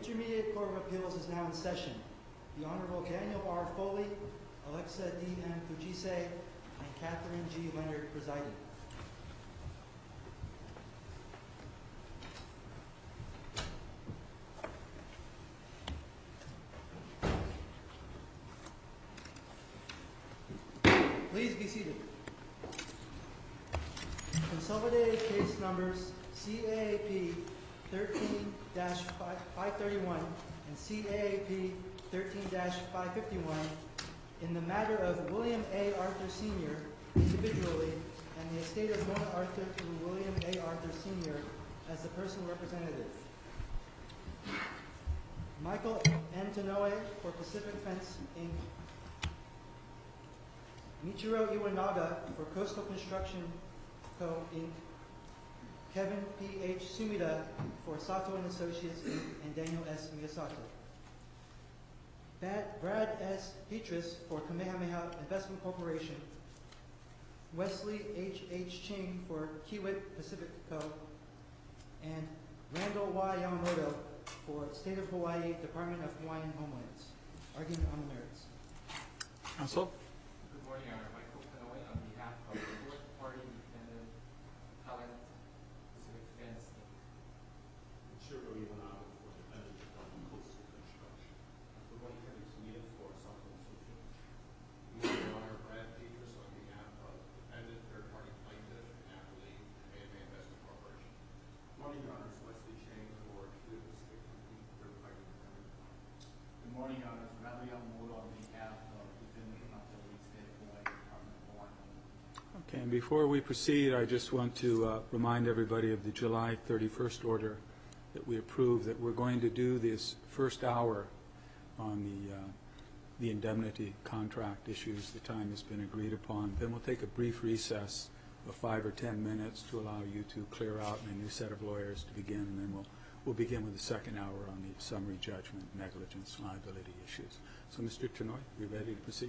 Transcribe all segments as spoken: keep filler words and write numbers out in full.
Intermediate Court of Appeals is now in session. The Honorable Daniel R. Foley, Alexa D. M. Fujise, and Catherine G. Leonard presiding. Please be seated. Consolidated case numbers C A A P thirteen dash five thirty-one and C A A P thirteen dash five fifty-one in the matter of William A. Arthur Senior individually and the estate of Mona Arthur through William A. Arthur Senior as the personal representative. Michael Antinoe for Pacific Fence, Incorporated. Michiro Iwanaga for Coastal Construction Co., Incorporated. Kevin P. H. Sumida for Sato and Associates, Incorporated, and Daniel S. Miyasato. Brad S. Petrus for Kamehameha Investment Corporation. Wesley H. H. Ching for Kiewit Pacific Co., and Randall Y. Yamamoto for State of Hawaii Department of Hawaiian Homelands. Argument on the merits. Counsel? Good morning, Your Honor. Michael Pinoy on behalf of the fourth party defendant, Appellant Pacific Fence, Incorporated. Michiro Iwanaga for defendant Department of Coastal Construction. Good morning, Kevin Sumida for Sato and Associates. Good morning, Your Honor. Brad Petrus on behalf of defendant third party plaintiff and appellee Kamehameha Investment Corporation. Good morning, Your Honor. Wesley Chang for Kiewit Pacific Company, third party defendant. Good morning, Your Honor. Randall Yamamoto on behalf of defendant Appellee State of Hawaii Department of Hawaiian Homelands. Okay, and before we proceed, I just want to uh, remind everybody of the July thirty-first order that we approved, that we're going to do this first hour on the, uh, the indemnity contract issues. The time has been agreed upon. Then we'll take a brief recess of five or ten minutes to allow you to clear out and a new set of lawyers to begin, and then we'll, we'll begin with the second hour on the summary judgment, negligence, liability issues. So, Mister Tenoy, you ready to proceed?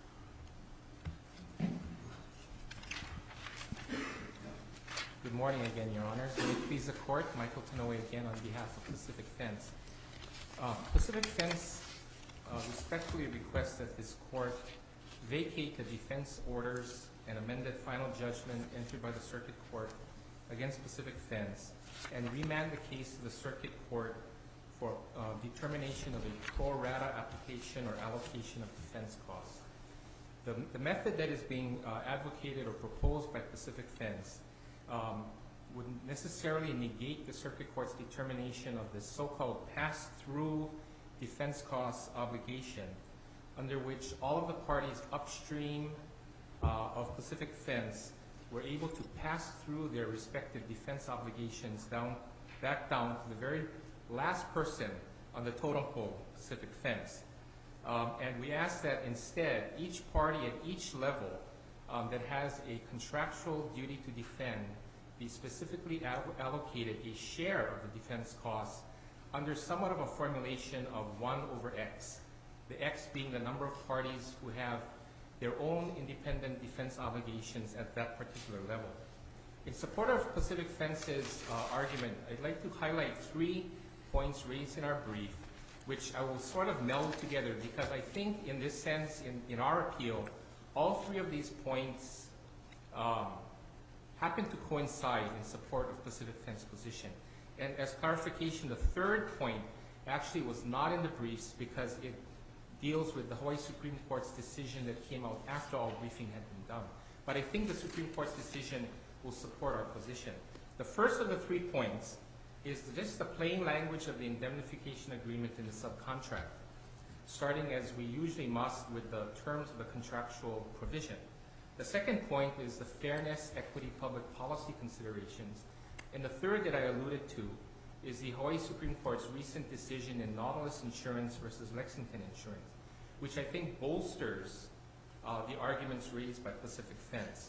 Good morning again, Your Honor. May it please the Court, Michael Tenoy again on behalf of Pacific Fence. Uh, Pacific Fence uh, respectfully requests that this Court vacate the defense orders and amended final judgment entered by the Circuit Court against Pacific Fence and remand the case to the Circuit Court for uh, determination of a pro rata application or allocation of defense costs. The, the method that is being uh, advocated or proposed by Pacific Fence um, would necessarily negate the Circuit Court's determination of the so-called pass-through defense costs obligation, under which all of the parties upstream uh, of Pacific Fence were able to pass through their respective defense obligations down, back down to the very last person on the totem pole, Pacific Fence. Um, and we ask that instead each party at each level um, that has a contractual duty to defend be specifically al allocated a share of the defense costs under somewhat of a formulation of one over X, the X being the number of parties who have their own independent defense obligations at that particular level. In support of Pacific Fence's uh, argument, I'd like to highlight three points raised in our brief, which I will sort of meld together because I think in this sense, in, in our appeal, all three of these points um, happen to coincide in support of Pacific Fence's position. And as clarification, the third point actually was not in the briefs because it deals with the Hawaii Supreme Court's decision that came out after all briefing had been done. But I think the Supreme Court's decision will support our position. The first of the three points is just the plain language of the indemnification agreement in the subcontract, starting as we usually must with the terms of the contractual provision. The second point is the fairness, equity, public policy considerations. And the third that I alluded to is the Hawaii Supreme Court's recent decision in Nautilus Insurance versus Lexington Insurance, which I think bolsters uh, the arguments raised by Pacific Fence.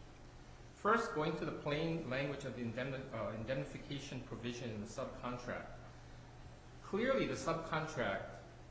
First, going to the plain language of the indemni uh, indemnification provision in the subcontract. Clearly, the subcontract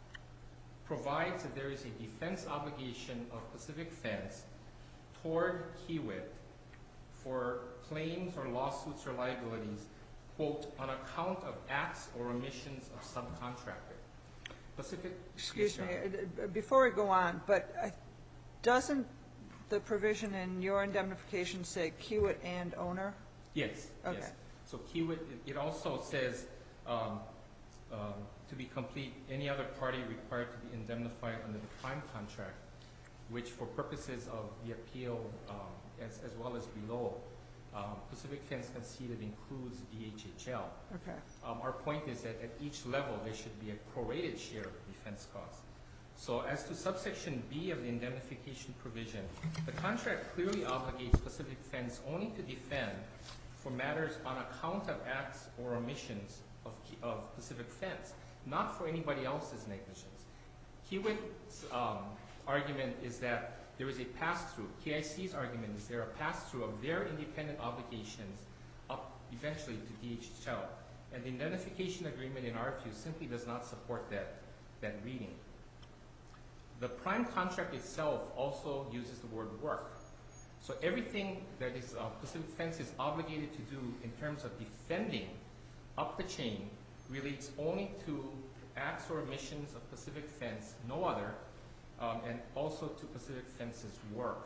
provides that there is a defense obligation of Pacific Fence toward Kiewit for claims or lawsuits or liabilities quote, on account of acts or omissions of subcontractor. Pacific. Excuse Yes, me, Your Honor. uh, uh, before we go on, but uh, doesn't the provision in your indemnification say Kiewit and owner? Yes, Okay. yes. So Kiewit, it- it also says, um, um, to be complete, any other party required to be indemnified under the prime contract, which for purposes of the appeal, um, as, as well as below, um, Pacific Fence conceded includes D H H L. Okay. Um, our point is that at each level, there should be a prorated share of defense costs. So as to subsection B of the indemnification provision, the contract clearly obligates Pacific Fence only to defend for matters on account of acts or omissions of, of Pacific Fence, not for anybody else's negligence. Kiewit's um, argument is that there is a pass-through. K I C's argument is there a pass-through of their independent obligations up eventually to D H H L. And the indemnification agreement, in our view, simply does not support that, that reading. The prime contract itself also uses the word work. So everything that is uh, Pacific Fence is obligated to do in terms of defending up the chain relates only to acts or omissions of Pacific Fence, no other, um, and also to Pacific Fence's work.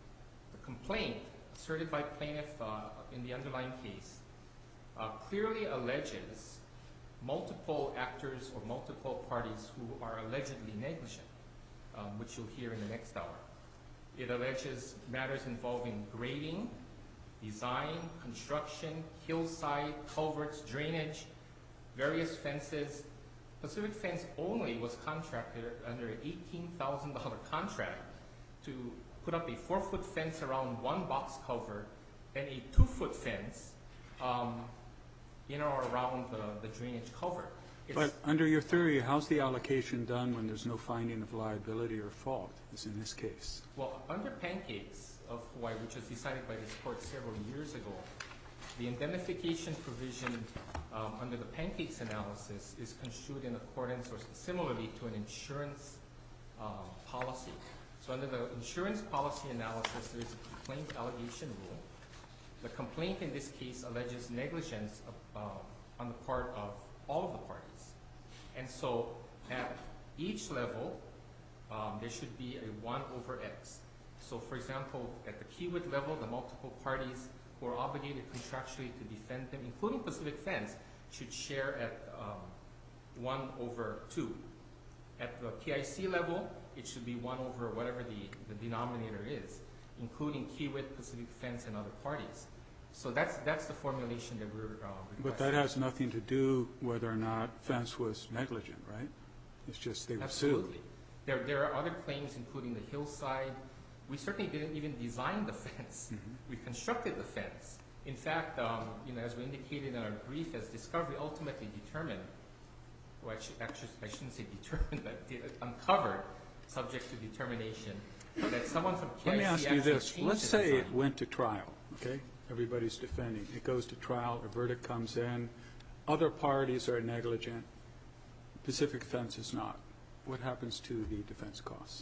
The complaint asserted by plaintiff uh, in the underlying case uh, clearly alleges multiple actors or multiple parties who are allegedly negligent, um, which you'll hear in the next hour. It alleges matters involving grading, design, construction, hillside, culverts, drainage, various fences. Pacific Fence only was contracted under an eighteen thousand dollar contract to put up a four-foot fence around one box culvert and a two-foot fence um, in or around the, the drainage culvert. It's But under your theory, how's the allocation done when there's no finding of liability or fault, as in this case? Well, under Pancakes of Hawaii, which was decided by this court several years ago, the indemnification provision um, under the Pancakes analysis is construed in accordance or similarly to an insurance um, policy. So under the insurance policy analysis, there is a complaint allegation rule. The complaint in this case alleges negligence of, uh, on the part of all of the parties. And so at each level, um, there should be a one over X. So for example, at the Kiewit level, the multiple parties who are obligated contractually to defend them, including Pacific Fence, should share at um, one over two. At the K I C level, it should be one over whatever the, the denominator is, including Kiewit, Pacific Fence, and other parties. So that's that's the formulation that we're uh, requesting. But that has nothing to do whether or not Fence was negligent, right? It's just they were sued. Absolutely. There, there are other claims, including the hillside. We certainly didn't even design the fence. Mm-hmm. We constructed the fence. In fact, um, you know, as we indicated in our brief, as discovery ultimately determined, well, actually, actually I shouldn't say determined, but de- uncovered, subject to determination, that someone from K I C Let me ask you actually this. changed Let's the say design. it went to trial, okay? Everybody's defending. It goes to trial, a verdict comes in, other parties are negligent, Pacific Fence is not. What happens to the defense costs?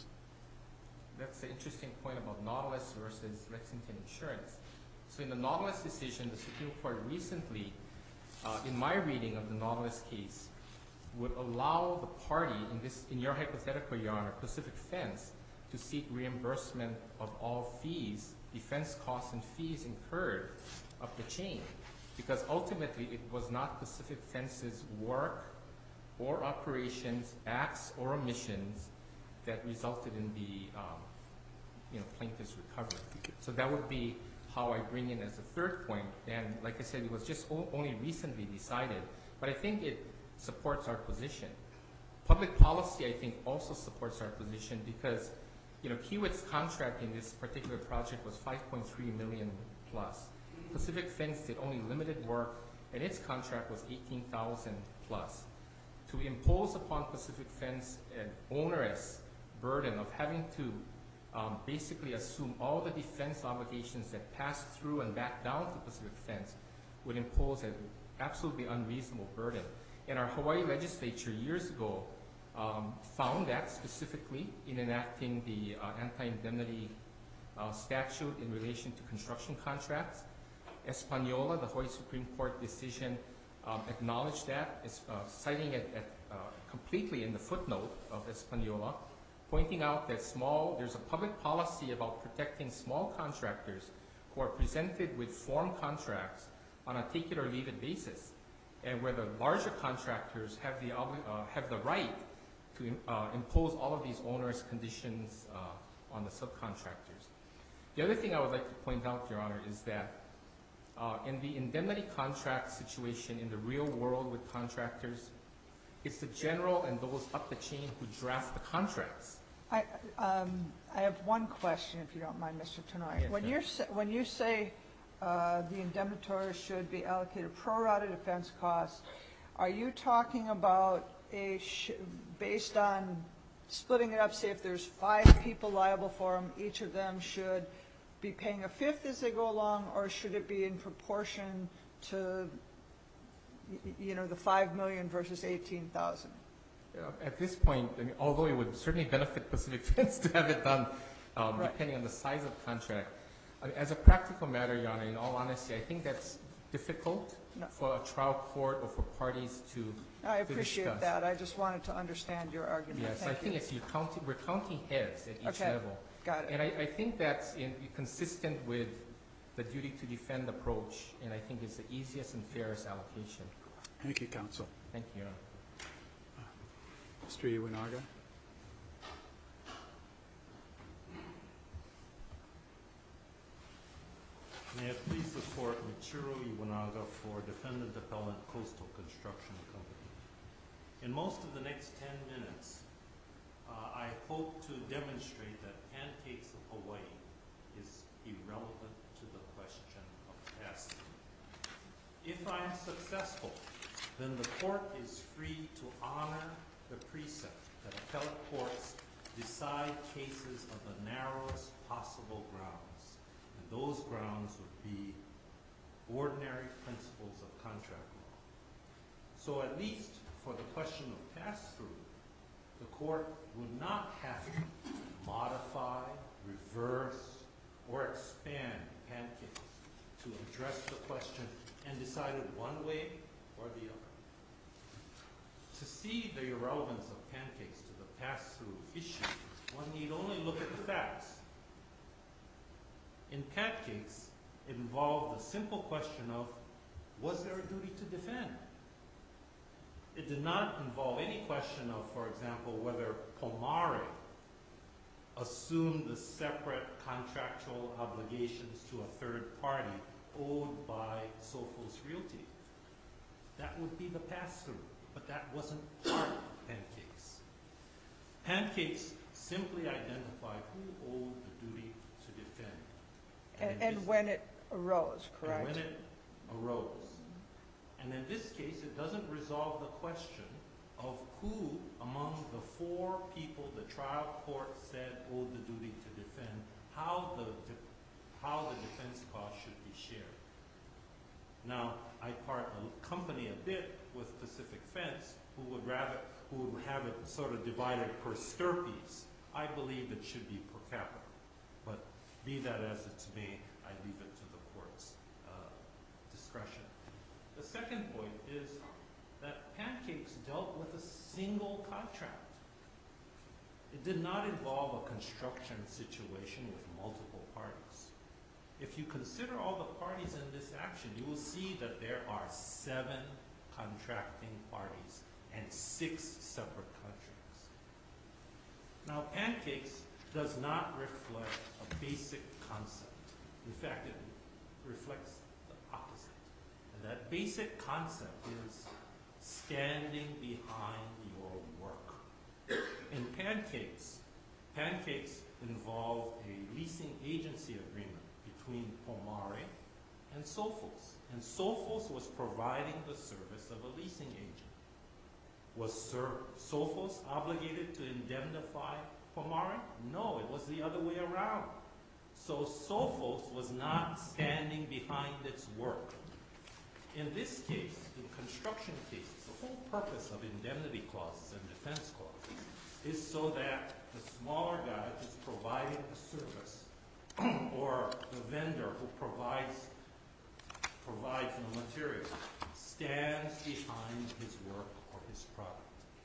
That's the interesting point about Nautilus versus Lexington Insurance. So in the Nautilus decision, the Supreme Court recently, uh, in my reading of the Nautilus case, would allow the party, in this, in your hypothetical, Your Honor, Pacific Fence, to seek reimbursement of all fees, defense costs and fees incurred up the chain. Because ultimately, it was not Pacific Fence's work or operations, acts or omissions that resulted in the um, you know, plaintiff's recovery. So that would be how I bring in as a third point. And like I said, it was just o- only recently decided, but I think it supports our position. Public policy, I think, also supports our position because, you know, Kiewit's contract in this particular project was five point three million plus. Pacific Fence did only limited work, and its contract was eighteen thousand plus. To impose upon Pacific Fence an onerous burden of having to um, basically assume all the defense obligations that pass through and back down to Pacific Fence would impose an absolutely unreasonable burden. And our Hawaii legislature years ago um, found that specifically in enacting the uh, anti-indemnity uh, statute in relation to construction contracts. Espanola, the Hawaii Supreme Court decision, um, acknowledged that, is, uh, citing it at, uh, completely in the footnote of Espanola, pointing out that small, there's a public policy about protecting small contractors who are presented with form contracts on a take it or leave it basis, and where the larger contractors have the, obli- uh, have the right to uh, impose all of these onerous conditions uh, on the subcontractors. The other thing I would like to point out, Your Honor, is that uh, in the indemnity contract situation in the real world with contractors, it's the general and those up the chain who draft the contracts. I, um, I have one question, if you don't mind, Mister Tenoy. Yes, When sir. you're, sa- when you say uh, the indemnitors should be allocated pro rata defense costs, are you talking about a, sh- based on splitting it up, say if there's five people liable for them, each of them should be paying a fifth as they go along, or should it be in proportion to, y- you know, the five million versus eighteen thousand? Uh, At this point, I mean, although it would certainly benefit Pacific Fence to have it done, um, Right. depending on the size of the contract, I mean, as a practical matter, Your Honor, in all honesty, I think that's difficult No. for a trial court or for parties to I to appreciate discuss. that. I just wanted to understand your argument. Yes, I Thank think you. it's, you're counting, we're counting heads at each Okay. level. Got it. And I, I think that's in, consistent with the duty to defend approach, and I think it's the easiest and fairest allocation. Thank you, counsel. Thank you, Your Honor. Mister Iwanaga? May it please the Court, Michiro Iwanaga for Defendant Appellant Coastal Construction Company. In most of the next ten minutes, uh, I hope to demonstrate that Pancakes of Hawaii is irrelevant to the question of passing. If I am successful, then the Court is free to honor the precept that appellate courts decide cases of the narrowest possible grounds. And those grounds would be ordinary principles of contract law. So at least for the question of pass-through, the Court would not have to modify, reverse, or expand Pancakes to address the question and decide it one way or the other. To see the irrelevance of Pancakes to the pass-through issue, one need only look at the facts. In Pancakes, it involved the simple question of, was there a duty to defend? It did not involve any question of, for example, whether Pomare assumed the separate contractual obligations to a third party owed by Sophos Realty. That would be the pass-through, but that wasn't part of Pancakes. Pancakes simply identified who owed the duty to defend. And, in and this- when it arose, correct? And when it arose. And in this case, it doesn't resolve the question of who among the four people the trial court said owed the duty to defend, how the, de- how the defense cost should be shared. Now, I part company a bit with Pacific Fence, who would rather, who would have it sort of divided per stirpes. I believe it should be per capita. But be that as it may, I leave it to the court's uh, discretion. The second point is that Pancakes dealt with a single contract. It did not involve a construction situation with multiple parties. If you consider all the parties in this action, you will see that there are seven contracting parties and six separate contracts. Now, Pancakes does not reflect a basic concept. In fact, it reflects the opposite. And that basic concept is standing behind your work. In Pancakes, Pancakes involved a leasing agency agreement between Pomare and Sophos. And Sophos was providing the service of a leasing agent. Was Sir Sophos obligated to indemnify Pomare? No, it was the other way around. So Sophos was not standing behind its work. In this case, in construction cases, the whole purpose of indemnity clauses and defense clauses is so that the smaller guy who's providing a service or the vendor who provides provides the material stands behind his work or his product.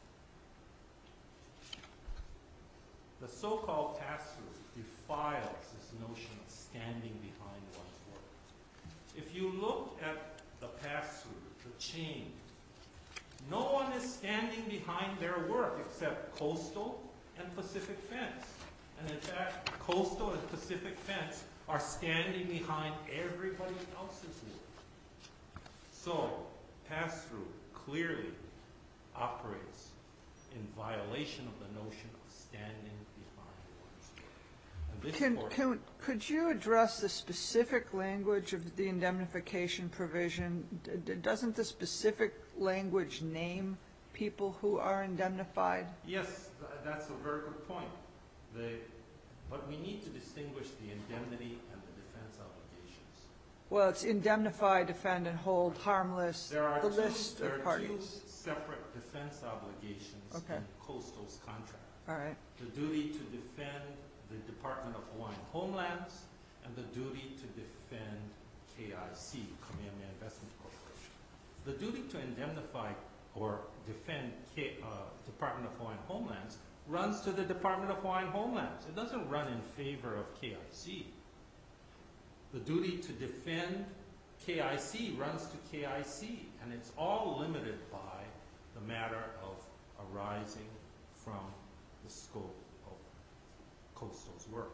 The so-called pass-through defiles this notion of standing behind one's work. If you look at the pass-through, the chain, no one is standing behind their work except Coastal and Pacific Fence. And in fact, Coastal and Pacific Fence are standing behind everybody else's work. So, pass-through clearly operates in violation of the notion of standing behind one's work. And this Can, court- can, could you address the specific language of the indemnification provision? D- d- Doesn't the specific language name people who are indemnified? Yes, th- that's a very good point. The, but we need to distinguish the indemnity and the defense obligations. Well, it's indemnify, defend, and hold harmless, There are the two, list there of are two parties. separate defense obligations Okay. in Coastal's contract. All right. The duty to defend the Department of Hawaiian Homelands and the duty to defend K I C, Kamehameha Investment Corporation. The duty to indemnify or defend K, uh, Department of Hawaiian Homelands runs to the Department of Hawaiian Homelands. It doesn't run in favor of K I C. The duty to defend K I C runs to K I C, and it's all limited by the matter of arising from the scope of Coastal's work.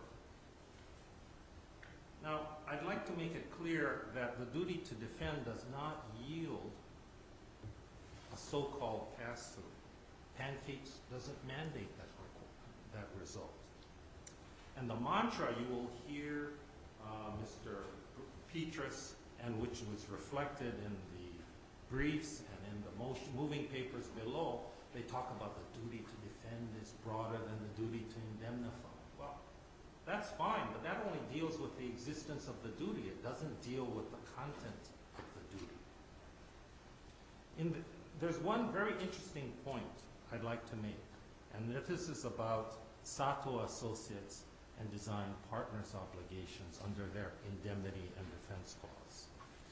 Now, I'd like to make it clear that the duty to defend does not yield a so-called pass-through. Pancakes doesn't mandate that, that result. And the mantra you will hear uh, Mister Petrus, and which was reflected in the briefs and in the motion, moving papers below, they talk about the duty to defend is broader than the duty to indemnify. Well, that's fine, but that only deals with the existence of the duty. It doesn't deal with the content of the duty. In the, there's one very interesting point I'd like to make, and this is about Sato Associates and Design Partners obligations under their indemnity and defense clause.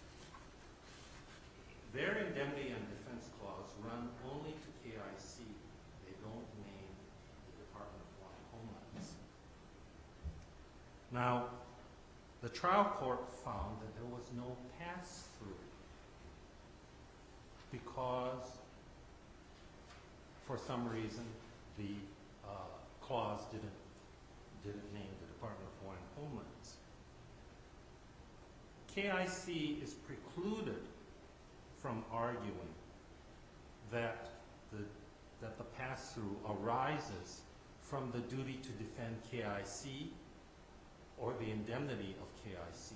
Their indemnity and defense clause run only to K I C. They don't name the Department of Hawaiian Homelands. Now, the trial court found that there was no pass-through because, for some reason, the uh, clause didn't didn't name the Department of Hawaiian Homelands. K I C is precluded from arguing that the that the pass-through arises from the duty to defend K I C or the indemnity of K I C.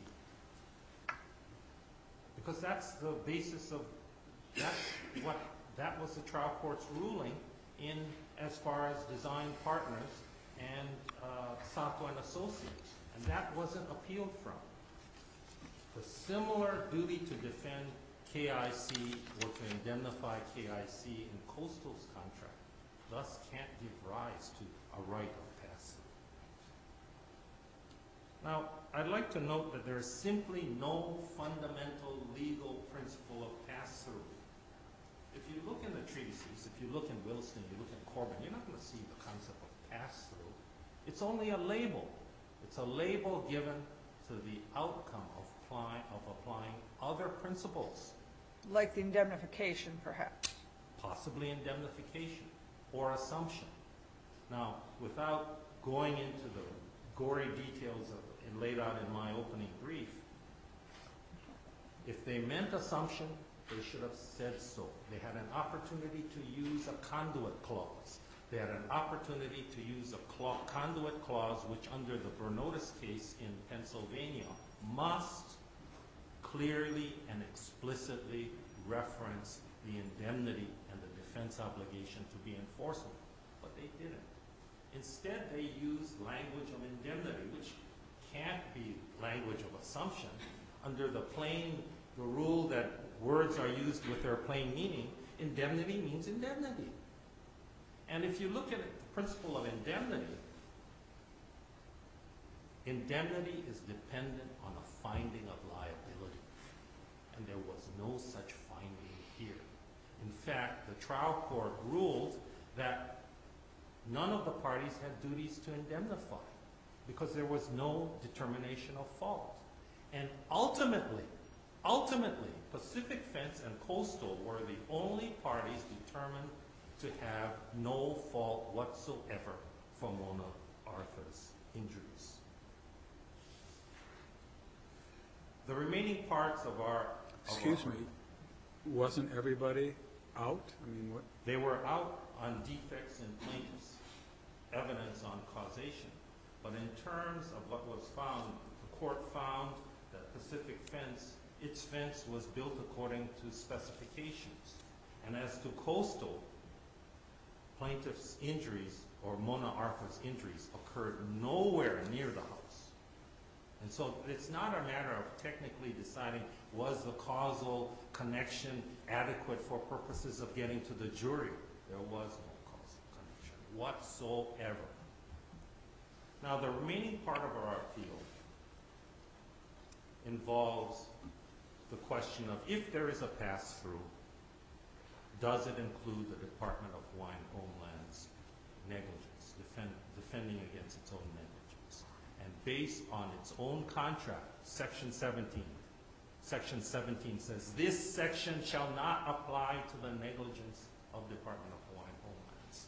Because that's the basis of, that's what, that was the trial court's ruling in as far as Design Partners and uh, Sato and Associates, and that wasn't appealed from. The similar duty to defend K I C or to indemnify K I C in Coastal's contract thus can't give rise to a right of pass-through. Now, I'd like to note that there is simply no fundamental legal principle of pass-through. If you look in the treatises, if you look in Wilson, you look in Corbin, you're not going to see the concept of pass-through. It's only a label. It's a label given to the outcome of, apply, of applying other principles. Like the indemnification, perhaps. Possibly indemnification or assumption. Now, without going into the gory details of, and laid out in my opening brief, if they meant assumption, they should have said so. They had an opportunity to use a conduit clause. They had an opportunity to use a cla- conduit clause which under the Bernotis case in Pennsylvania must clearly and explicitly reference the indemnity and the defense obligation to be enforceable, but they didn't. Instead, they used language of indemnity, which can't be language of assumption. Under the plain, the rule that words are used with their plain meaning, indemnity means indemnity. And if you look at the principle of indemnity, indemnity is dependent on a finding of liability. And there was no such finding here. In fact, the trial court ruled that none of the parties had duties to indemnify because there was no determination of fault. And ultimately, ultimately, Pacific Fence and Coastal were the only parties determined to have no fault whatsoever for Mona Arthur's injuries. The remaining parts of our... of Excuse our- me, wasn't everybody out? I mean, what, They were out on defects in plaintiffs, evidence on causation. But in terms of what was found, the court found that Pacific Fence, its fence was built according to specifications. And as to Coastal, plaintiff's injuries, or Mona Arthur's injuries, occurred nowhere near the house. And so it's not a matter of technically deciding was the causal connection adequate for purposes of getting to the jury. There was no causal connection whatsoever. Now, the remaining part of our appeal involves the question of if there is a pass-through, does it include the Department of Hawaiian Homeland's negligence, defend, defending against its own negligence? And based on its own contract, Section seventeen, Section seventeen says, this section shall not apply to the negligence of Department of Hawaiian Homelands.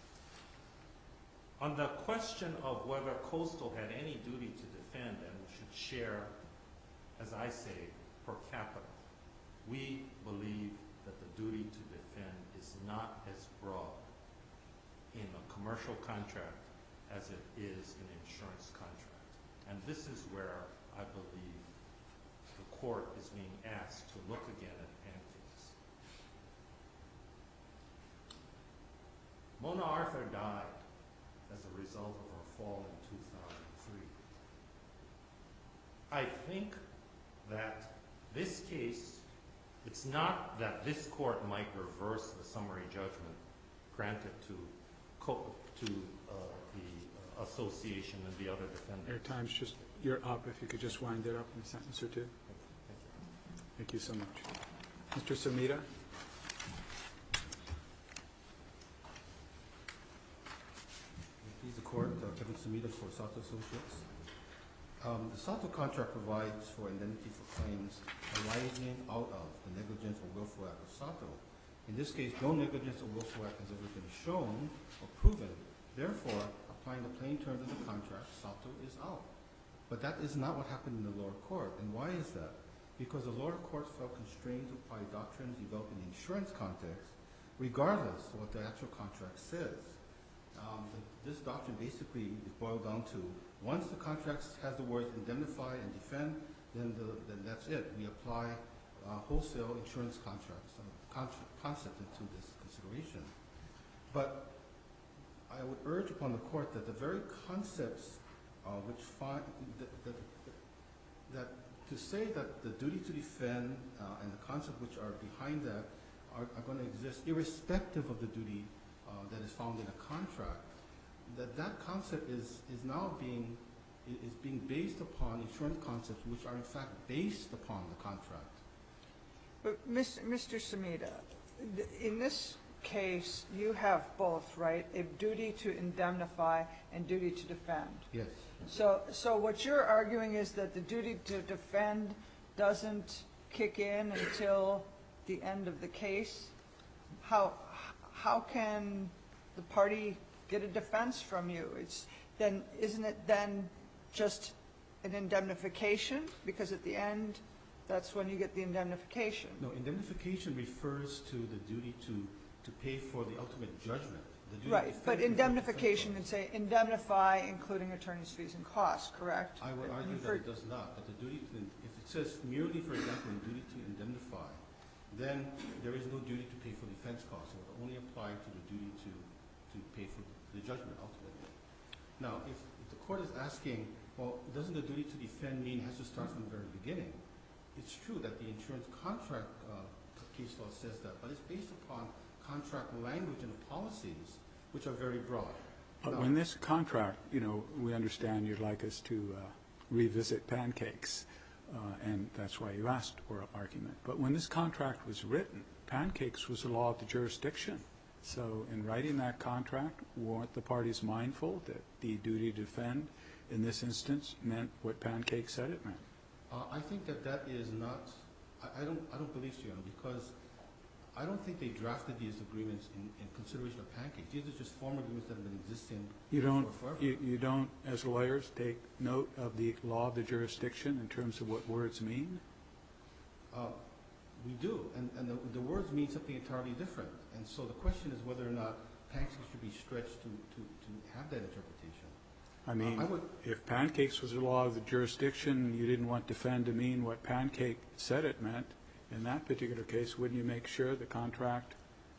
On the question of whether Coastal had any duty to defend and should share, as I say, per capita, we believe that the duty to defend is not as broad in a commercial contract as it is in an insurance contract. And this is where I believe the court is being asked to look again at pancakes. Mona Arthur died as a result of her fall in two thousand three. I think that this case, it's not that this court might reverse the summary judgment granted to co to uh, the uh, association and the other defendants. your time's just, you're up. If you could just wind it up in a sentence or two. Thank you. Thank you so much. Mister Sumida? Please the court, uh, Kevin Sumida for Sato Associates. Um, the Sato contract provides for indemnity for claims arising out of the negligence or willful act of Sato. In this case, no negligence or willful act has ever been shown or proven. Therefore, applying the plain terms of the contract, Sato is out. But that is not what happened in the lower court. And why is that? Because the lower court felt constrained to apply doctrines developed in the insurance context, regardless of what the actual contract says. Um, this doctrine basically is boiled down to once the contract has the words indemnify and defend, then the, then that's it. We apply uh, wholesale insurance contracts uh, con concept into this consideration. But I would urge upon the court that the very concepts uh, which find that, that, that to say that the duty to defend uh, and the concept which are behind that are, are going to exist irrespective of the duty Uh, that is found in a contract, that that concept is, is now being, is being based upon insurance concepts which are in fact based upon the contract. But Mister Sumida, in this case, you have both, right? A duty to indemnify and duty to defend. Yes. So, so what you're arguing is that the duty to defend doesn't kick in until the end of the case? How, how can the party get a defense from you? It's then, isn't it then just an indemnification? Because at the end, that's when you get the indemnification. No, indemnification refers to the duty to, to pay for the ultimate judgment. The duty to Right, defend but is the indemnification would defense say indemnify, including attorney's fees and costs, correct? clause. I would And argue you've that heard- it does not, that the duty to, if it says merely, for example, in duty to indemnify, then there is no duty to pay for defense costs. It would only apply to the duty to, to pay for the judgment ultimately. Now, if, if the court is asking, well, doesn't the duty to defend mean it has to start from the very beginning? It's true that the insurance contract uh, case law says that, but it's based upon contract language and policies, which are very broad. But Now- when this contract, you know, we understand you'd like us to uh, revisit pancakes, uh, and that's why you asked oral argument. But when this contract was written, Pancakes was the law of the jurisdiction. So in writing that contract, weren't the parties mindful that the duty to defend in this instance meant what Pancakes said it meant? Uh, I think that that is not, I, I don't, I don't believe so, Your Honor, because I don't think they drafted these agreements in, in consideration of Pancakes. These are just formal agreements that have been existing You don't, for forever. you, you don't, as lawyers, take note of the law of the jurisdiction in terms of what words mean? Uh, we do, and, and the, the words mean something entirely different. And so the question is whether or not Pancakes should be stretched to, to, to have that interpretation. I mean, Uh, I would, if Pancakes was the law of the jurisdiction, you didn't want defend to mean what Pancake said it meant, in that particular case, wouldn't you make sure the contract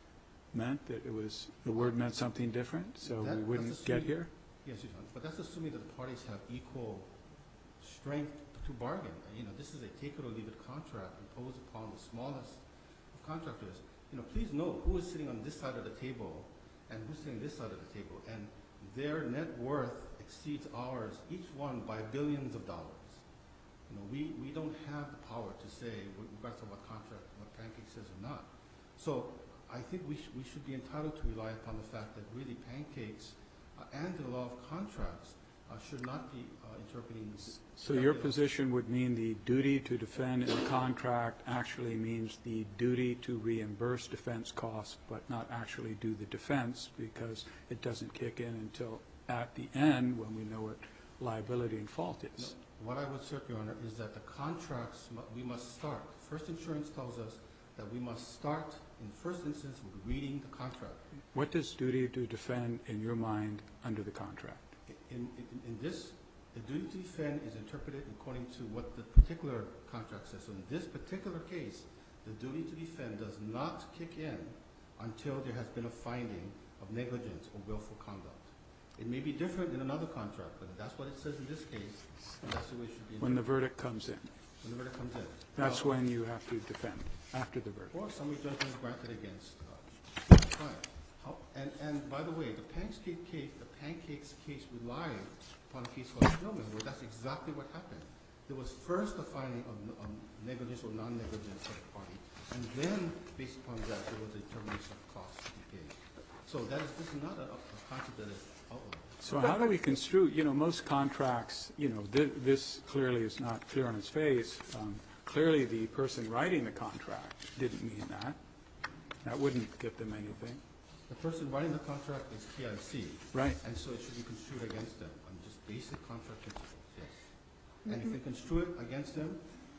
meant that it was, the word meant something different, so That- we wouldn't that's get assuming- here? yes, Your Honor, but that's assuming that the parties have equal strength to bargain. You know, this is a take it or leave it contract imposed upon the smallest of contractors. You know, please note who is sitting on this side of the table and who's sitting this side of the table, and their net worth exceeds ours, each one by billions of dollars. You know, we, we don't have the power to say, regardless of what contract, what Pancake says or not. So I think we, sh we should be entitled to rely upon the fact that really Pancakes uh, and the law of contracts uh, should not be uh, interpreting. So your position would mean the duty to defend in the contract actually means the duty to reimburse defense costs, but not actually do the defense, because it doesn't kick in until at the end when we know what liability and fault is. No, what I would assert, Your Honor, is that the contracts, mu we must start. First Insurance tells us that we must start, in the first instance, with reading the contract. What does duty to defend in your mind under the contract? In, in, in this, the duty to defend is interpreted according to what the particular contract says. So in this particular case, the duty to defend does not kick in until there has been a finding of negligence or willful conduct. It may be different in another contract, but that's what it says in this case, and that's the way it should be interpreted. When the verdict comes in, When the verdict comes in. that's Now, when you have to defend, after the verdict. or summary judgment is granted against uh, the client. How, and, and by the way, the Pancake case, the Pancakes case relied upon a case called Stillman, where that's exactly what happened. There was first a finding of um, negligence or non-negligence of the party, and then, based upon that, there was a determination of costs to be paid. So that is, this is not a, a concept that is outlined. So how do we construe, you know, most contracts, you know, thi- this clearly is not clear on its face. Um, Clearly, the person writing the contract didn't mean that. That wouldn't get them anything. The person writing the contract is P I C, Right. and so it should be construed against them on just basic contract principles, yes. And if we construe it against them,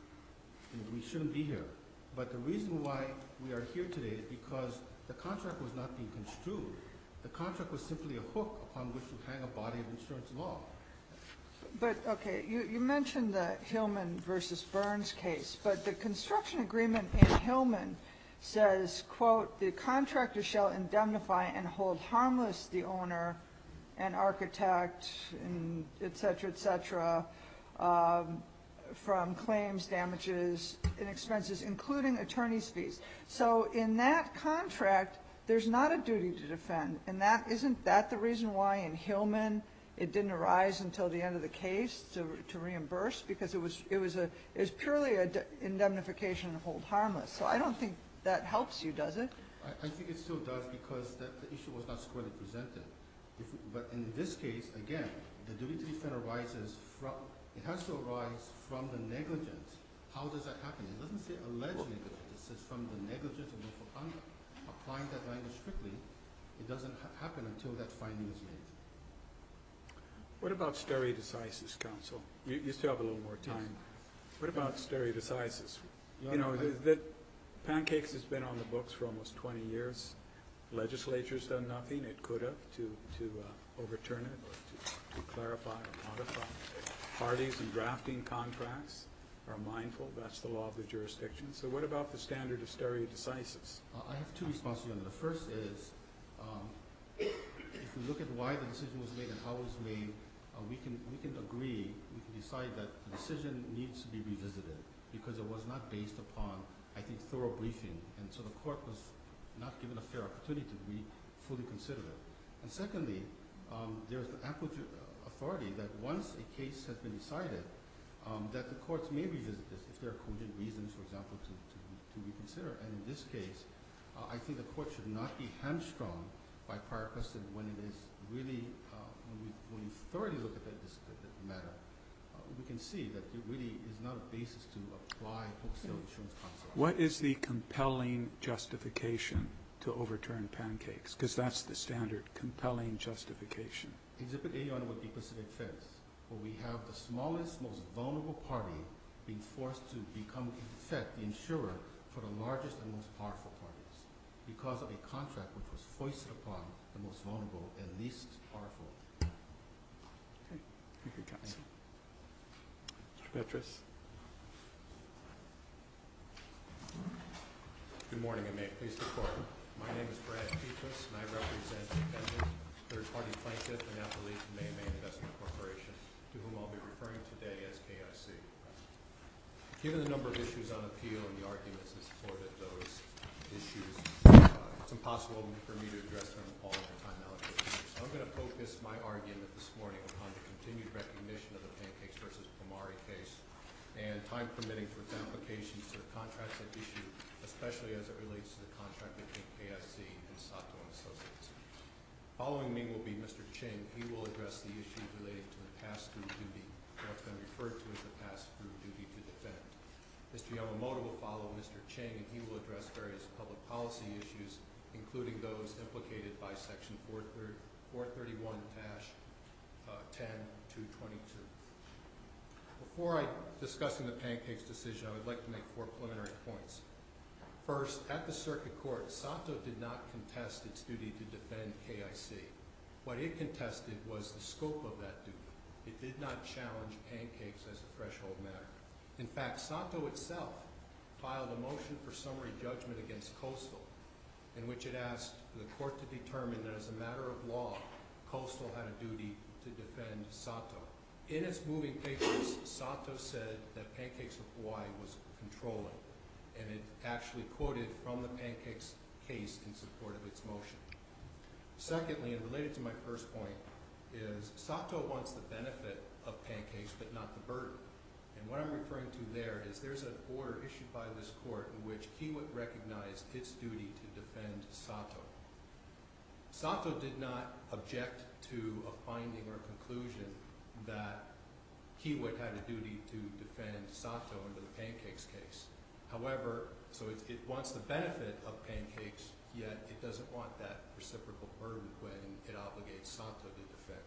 you know, we shouldn't be here. But the reason why we are here today is because the contract was not being construed. The contract was simply a hook upon which to hang a body of insurance law. But, okay, you, you mentioned the Hillman versus Burns case, but the construction agreement in Hillman says, quote, "The contractor shall indemnify and hold harmless the owner and architect, and et cetera, et cetera, um, from claims, damages, and expenses, including attorney's fees." So in that contract, there's not a duty to defend, and that, isn't that the reason why in Hillman it didn't arise until the end of the case to, to reimburse? Because it was, it was a, it was purely a d- indemnification and hold harmless. So I don't think that helps you, does it? I, I think it still does because that, the issue was not squarely presented. If, we- but in this case, again, the duty to defend arises from, it has to arise from the negligence. How does that happen? It doesn't say alleged negligence, it says from the negligence of willful conduct. Applying that language strictly, it doesn't ha happen until that finding is made. What about stare decisis, counsel? You, you still have a little more time. What about stare decisis? Your You know, Honor, I- th- that Pancakes has been on the books for almost twenty years. Legislature's done nothing. It could have to, to uh, overturn it or to, to clarify or modify. Parties in drafting contracts are mindful. That's the law of the jurisdiction. So what about the standard of stare decisis? Uh, I have two responses, Your Honor. The first is, um, if we look at why the decision was made and how it was made, uh, we can we can agree, we can decide that the decision needs to be revisited because it was not based upon, I think, thorough briefing, and so the court was not given a fair opportunity to be fully consider it. And secondly, um, there's the ample ju- uh, authority that once a case has been decided, um, that the courts may revisit this if there are cogent reasons, for example, to, to, to reconsider. And in this case, Uh, I think the court should not be hamstrung by prior precedent when it is really, uh, when we when we thoroughly look at that, this, the, the matter, uh, we can see that it really is not a basis to apply wholesale insurance concepts. What is the compelling justification to overturn Pancakes? Because that's the standard, compelling justification. Exhibit A on it would be Pacific Fence, where we have the smallest, most vulnerable party being forced to become, in effect, the insurer for the largest and most powerful parties because of a contract which was foisted upon the most vulnerable and least powerful. Okay. Thank you, counsel. Mister Petrus. Good morning, and may it please the court. My name is Brad Petrus, and I represent defendant, third-party plaintiff, and appellate May May Investment Corporation, to whom I'll be referring today as K I C. Given the number of issues on appeal and the arguments in support of those issues, uh, it's impossible for me to address them all in the time allocated. So I'm going to focus my argument this morning upon the continued recognition of the Pancakes versus Pomari case, and time permitting for its applications to the contracts at issue, especially as it relates to the contract between K I C and Sato and Associates. Following me will be Mister Ching. He will address the issues relating to the pass-through duty, what's been referred to as the pass-through duty to defend. Mister Yamamoto will follow Mister Ching, and he will address various public policy issues, including those implicated by Section four thirty-one dash ten two twenty-two. Before I discussing the Pancakes decision, I would like to make four preliminary points. First, at the circuit court, Sato did not contest its duty to defend K I C. What it contested was the scope of that duty. It did not challenge Pancakes as a threshold matter. In fact, Sato itself filed a motion for summary judgment against Coastal, in which it asked the court to determine that as a matter of law, Coastal had a duty to defend Sato. In its moving papers, Sato said that Pancakes of Hawaii was controlling, and it actually quoted from the Pancakes case in support of its motion. Secondly, and related to my first point, is Sato wants the benefit of Pancakes but not the burden. And what I'm referring to there is there's an order issued by this court in which Kiewit recognized its duty to defend Sato. Sato did not object to a finding or conclusion that Kiewit had a duty to defend Sato under the Pancakes case. However, so it, it wants the benefit of Pancakes, yet it doesn't want that reciprocal burden when it obligates Sato to defend.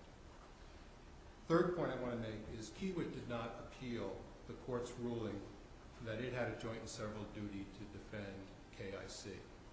Third point I want to make is Kiewit did not appeal the court's ruling that it had a joint and several duty to defend K I C.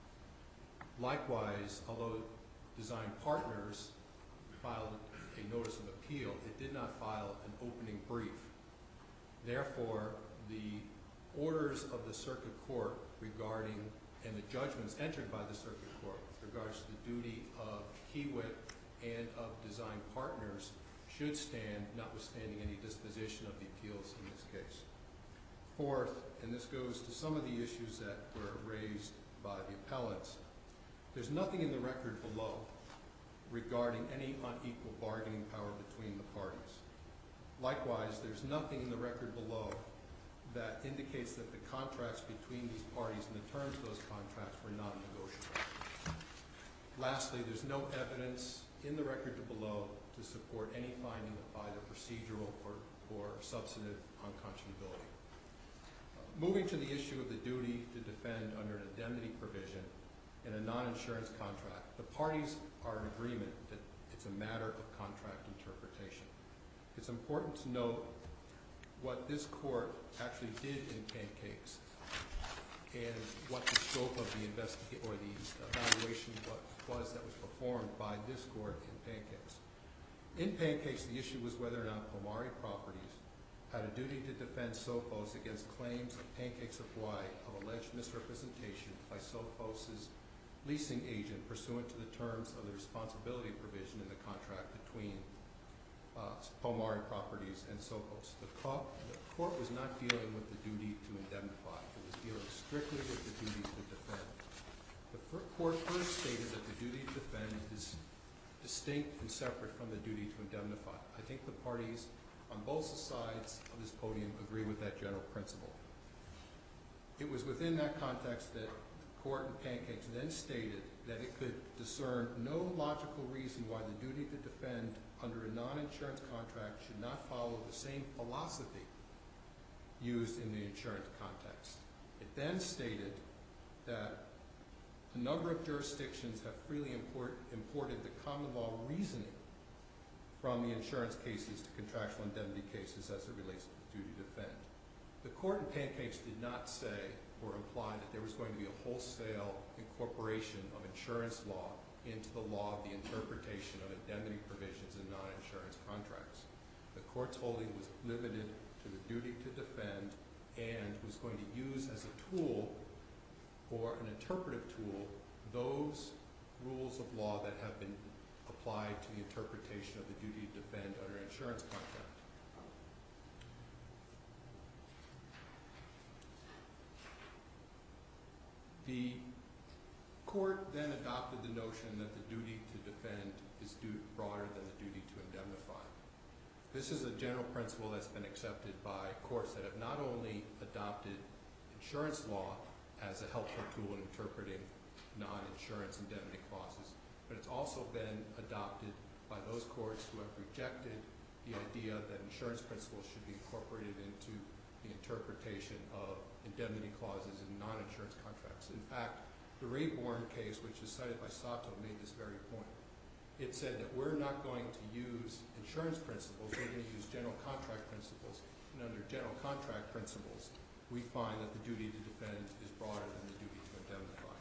Likewise, although Design Partners filed a notice of appeal, it did not file an opening brief. Therefore, the orders of the circuit court regarding, and the judgments entered by the circuit court with regards to the duty of Kiewit and of Design Partners should stand, notwithstanding any disposition of the appeals in this case. Fourth, and this goes to some of the issues that were raised by the appellants, there's nothing in the record below regarding any unequal bargaining power between the parties. Likewise, there's nothing in the record below that indicates that the contracts between these parties and the terms of those contracts were non-negotiable. Lastly, there's no evidence in the record below to support any finding of either procedural or, or substantive unconscionability. Uh, moving to the issue of the duty to defend under an indemnity provision in a non-insurance contract, the parties are in agreement that it's a matter of contract interpretation. It's important to note what this court actually did in Pancakes and what the scope of the investigation or the evaluation was that was performed by this court in Pancakes. In Pancakes, the issue was whether or not Pomari Properties had a duty to defend Sophos against claims of Pancakes of Hawaii of alleged misrepresentation by Sophos' leasing agent pursuant to the terms of the responsibility provision in the contract between uh, Pomari Properties and Sophos. The, co the court was not dealing with the duty to indemnify. It was dealing strictly with the duty to defend. The court first stated that the duty to defend is distinct and separate from the duty to indemnify. I think the parties on both sides of this podium agree with that general principle. It was within that context that the court in Pancakes then stated that it could discern no logical reason why the duty to defend under a non-insurance contract should not follow the same philosophy used in the insurance context. It then stated that a number of jurisdictions have freely import, imported the common law reasoning from the insurance cases to contractual indemnity cases as it relates to the duty to defend. The court in Pancakes did not say or imply that there was going to be a wholesale incorporation of insurance law into the law of the interpretation of indemnity provisions in non-insurance contracts. The court's holding was limited to the duty to defend and was going to use as a tool or an interpretive tool those rules of law that have been applied to the interpretation of the duty to defend under an insurance contract. The court then adopted the notion that the duty to defend is due broader than the duty to indemnify. This is a general principle that's been accepted by courts that have not only adopted insurance law as a helpful tool in interpreting non-insurance indemnity clauses, but it's also been adopted by those courts who have rejected the idea that insurance principles should be incorporated into the interpretation of indemnity clauses in non-insurance contracts. In fact, the Rayborn case, which is cited by Sato, made this very point. It said that we're not going to use insurance principles, we're going to use general contract principles, and under general contract principles, we find that the duty to defend is broader than the duty to indemnify.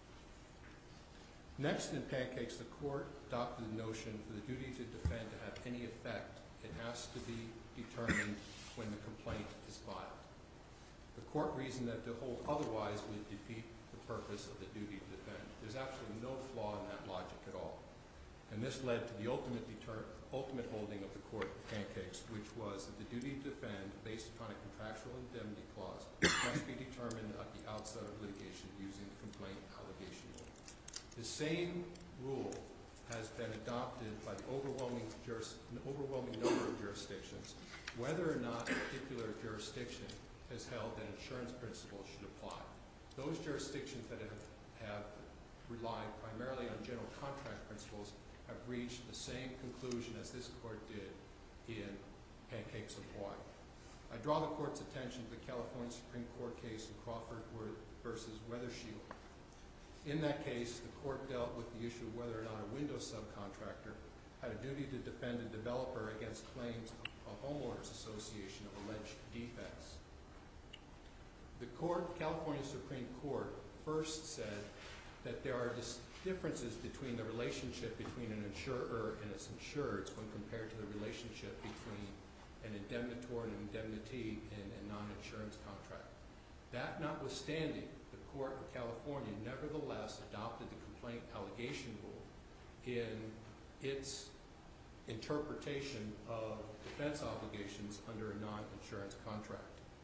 Next in Pancakes, the court adopted the notion for the duty to defend to have any effect, it has to be determined when the complaint is filed. The court reasoned that to hold otherwise would defeat the purpose of the duty to defend. There's absolutely no flaw in that logic at all. And this led to the ultimate, deter ultimate holding of the court in Pancakes, which was that the duty to defend, based upon a contractual indemnity clause, must be determined at the outset of litigation using the complaint allegation rule. The same rule has been adopted by the overwhelming, juris an overwhelming number of jurisdictions, whether or not a particular jurisdiction has held that insurance principles should apply. Those jurisdictions that have, have relied primarily on general contract principles have reached the same conclusion as this court did in Pancakes of Hawaii. I draw the court's attention to the California Supreme Court case in Crawford versus Weathershield. In that case, the court dealt with the issue of whether or not a window subcontractor had a duty to defend a developer against claims of a homeowners association of alleged defects. The court, California Supreme Court, first said that there are differences between the relationship between an insurer and its insureds when compared to the relationship between an indemnitor and an indemnity in a non-insurance contract. That notwithstanding, the court of California nevertheless adopted the complaint allegation rule in its interpretation of defense obligations under a non-insurance contract.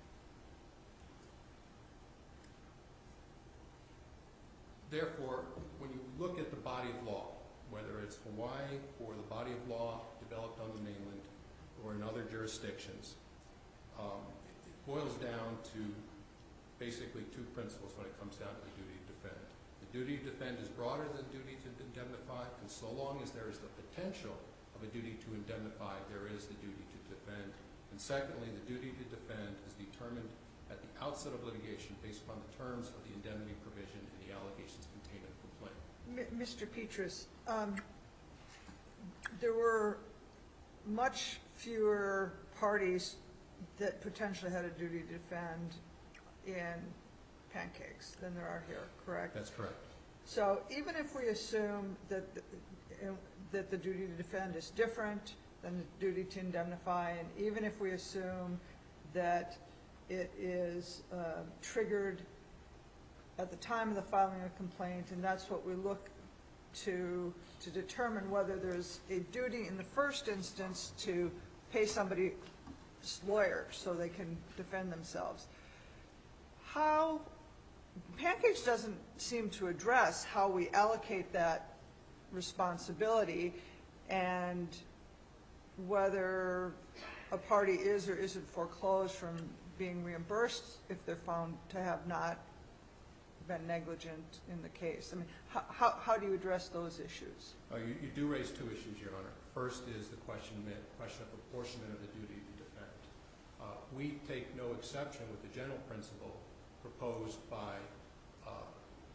Therefore, when you look at the body of law, whether it's Hawaii or the body of law developed on the mainland or in other jurisdictions, um, it boils down to basically two principles when it comes down to the duty to defend. The duty to defend is broader than duty to indemnify, and so long as there is the potential of a duty to indemnify, there is the duty to defend. And secondly, the duty to defend is determined at the outset of litigation based upon the terms of the indemnity provision and the allegations contained in the complaint. Mister Petrus, um, there were much fewer parties that potentially had a duty to defend in Pancakes than there are here, correct? That's correct. So even if we assume that the, that the duty to defend is different than the duty to indemnify, and even if we assume that it is uh, triggered at the time of the filing of a complaint, and that's what we look to to determine whether there's a duty in the first instance to pay somebody's lawyer so they can defend themselves. How, Pancakes doesn't seem to address how we allocate that responsibility and whether a party is or isn't foreclosed from being reimbursed if they're found to have not been negligent in the case? I mean, how, how, how do you address those issues? Uh, you, you do raise two issues, Your Honor. First is the question, question of apportionment of the duty to defend. Uh, we take no exception with the general principle proposed by uh,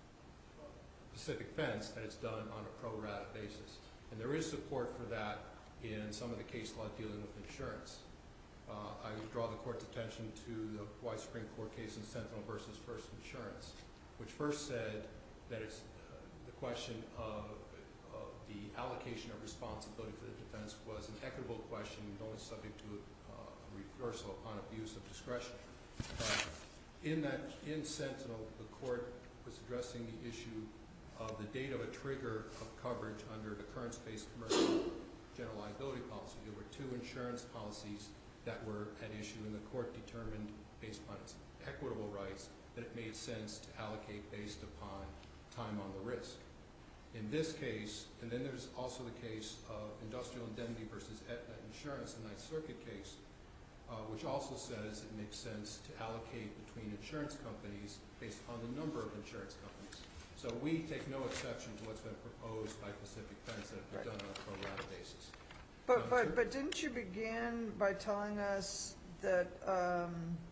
Pacific Fence that it's done on a pro rata basis. And there is support for that in some of the case law dealing with insurance. Uh, I would draw the court's attention to the Hawaii Supreme Court case in Sentinel versus First Insurance, which first said that it's uh, the question of, of the allocation of responsibility for the defense was an equitable question and only subject to a, uh, a reversal upon abuse of discretion. Uh, in that, in Sentinel, the court was addressing the issue of the date of a trigger of coverage under the occurrence-based commercial general liability policy. There were two insurance policies that were at issue, and the court determined, based upon its equitable rights, that it made sense to allocate based upon time on the risk. In this case, and then there's also the case of industrial indemnity versus Aetna Insurance, the Ninth Circuit case, uh, which also says it makes sense to allocate between insurance companies based on the number of insurance companies. So we take no exception to what's been proposed by Pacific Fence that have been done on a pro rata basis. But, Um, but, sir? but didn't you begin by telling us that, um,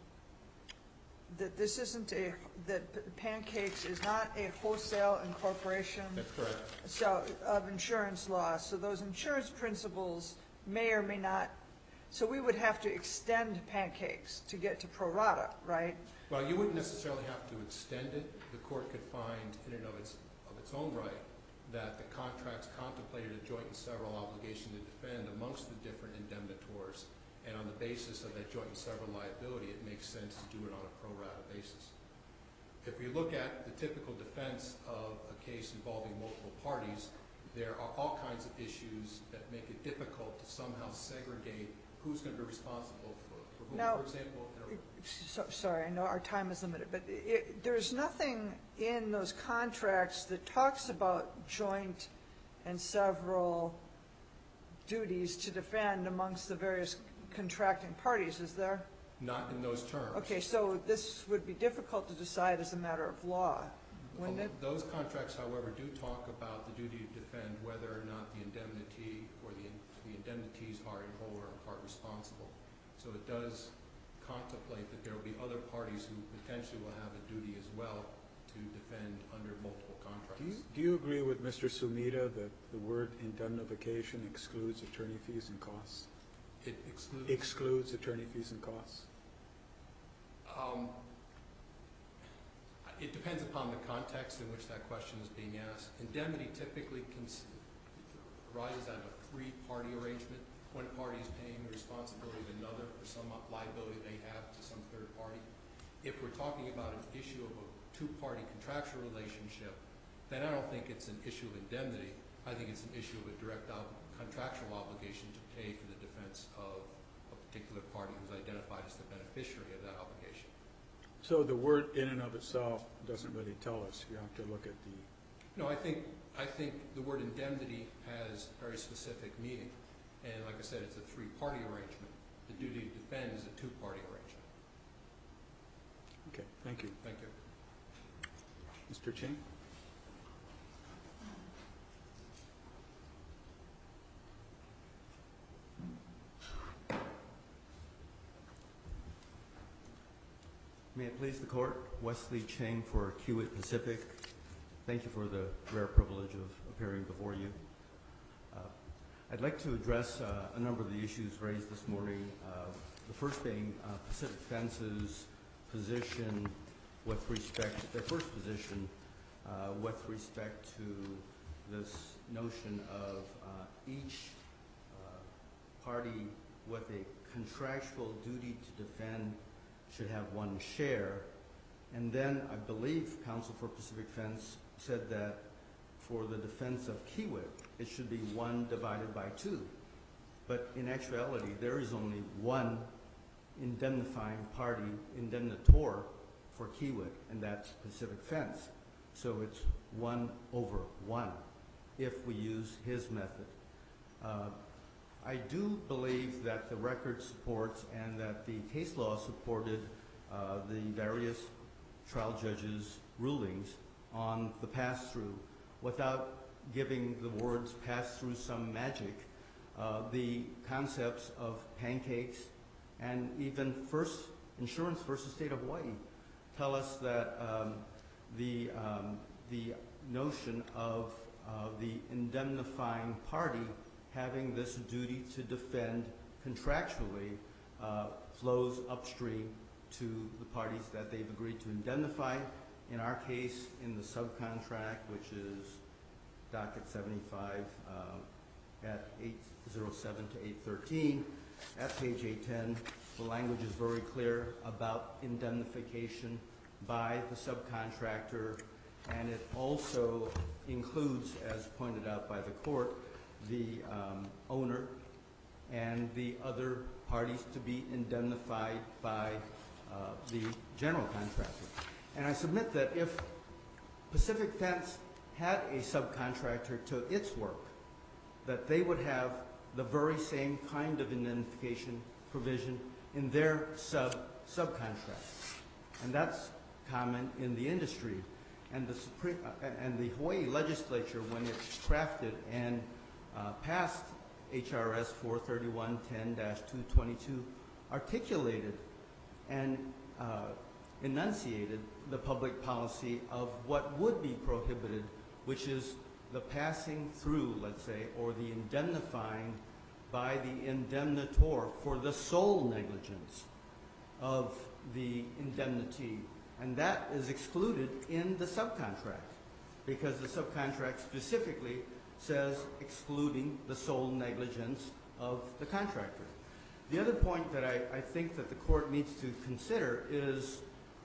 that this isn't a, that Pancakes is not a wholesale incorporation? That's correct. So, of insurance law, so those insurance principles may or may not, so we would have to extend Pancakes to get to pro rata, right? Well, you wouldn't necessarily have to extend it. The court could find, in and of its, of its own right, that the contracts contemplated a joint and several obligation to defend amongst the different indemnitors, and on the basis of that joint and several liability, it makes sense to do it on a pro rata basis. If we look at the typical defense of a case involving multiple parties, there are all kinds of issues that make it difficult to somehow segregate who's going to be responsible for, for whom. Now, for example, in a So, sorry, I know our time is limited, but it, there's nothing in those contracts that talks about joint and several duties to defend amongst the various contracting parties, is there? not in those terms. Okay, so this would be difficult to decide as a matter of law, wouldn't it? Those contracts, however, do talk about the duty to defend whether or not the indemnity or the, the indemnities are in whole or in part responsible. So it does contemplate that there will be other parties who potentially will have a duty as well to defend under multiple contracts. Do you, do you agree with Mister Sumida that the word indemnification excludes attorney fees and costs? It excludes? Excludes attorney fees and costs? Um, it depends upon the context in which that question is being asked. Indemnity typically arises out of a three-party arrangement. One party is paying the responsibility of another for some liability they have to some third party. If we're talking about an issue of a two-party contractual relationship, then I don't think it's an issue of indemnity. I think it's an issue of a direct ob contractual obligation to pay for the defense of a particular party who's identified as the beneficiary of that obligation. So the word in and of itself doesn't really tell us. You have to look at the... No, I think, I think the word indemnity has very specific meaning. And like I said, it's a three-party arrangement. The duty to defend is a two-party arrangement. Okay, thank you. Thank you. Mister Ching? May it please the court, Wesley Cheng for Kiewit Pacific. Thank you for the rare privilege of appearing before you. Uh, I'd like to address uh, a number of the issues raised this morning. Uh, the first being uh, Pacific Fence's position with respect, their first position uh, with respect to this notion of uh, each uh, party with a contractual duty to defend should have one share. And then I believe Counsel for Pacific Fence said that for the defense of Kiewit, it should be one divided by two. But in actuality, there is only one indemnifying party, indemnitor for Kiewit, and that's Pacific Fence. So it's one over one if we use his method. Uh, I do believe that the record supports and that the case law supported uh, the various trial judges' rulings on the pass-through without giving the words pass-through some magic. Uh, the concepts of pancakes and even first insurance versus state of Hawaii tell us that um, the, um, the notion of uh, the indemnifying party having this duty to defend contractually uh, flows upstream to the parties that they've agreed to indemnify. In our case, in the subcontract, which is docket seventy-five uh, at eight oh seven to eight thirteen, at page eight ten, the language is very clear about indemnification by the subcontractor, and it also includes, as pointed out by the court, the um, owner and the other parties to be indemnified by uh, the general contractor. And I submit that if Pacific Fence had a subcontractor to its work, that they would have the very same kind of indemnification provision in their sub subcontract, and that's common in the industry. And the Supreme uh, and the Hawaii legislature, when it crafted and uh, passed H R S four thirty-one ten dash two twenty-two, articulated and uh, enunciated the public policy of what would be prohibited, which is the passing through, let's say, or the indemnifying by the indemnitor for the sole negligence of the indemnity. And that is excluded in the subcontract, because the subcontract specifically says excluding the sole negligence of the contractor. The other point that I, I think that the court needs to consider is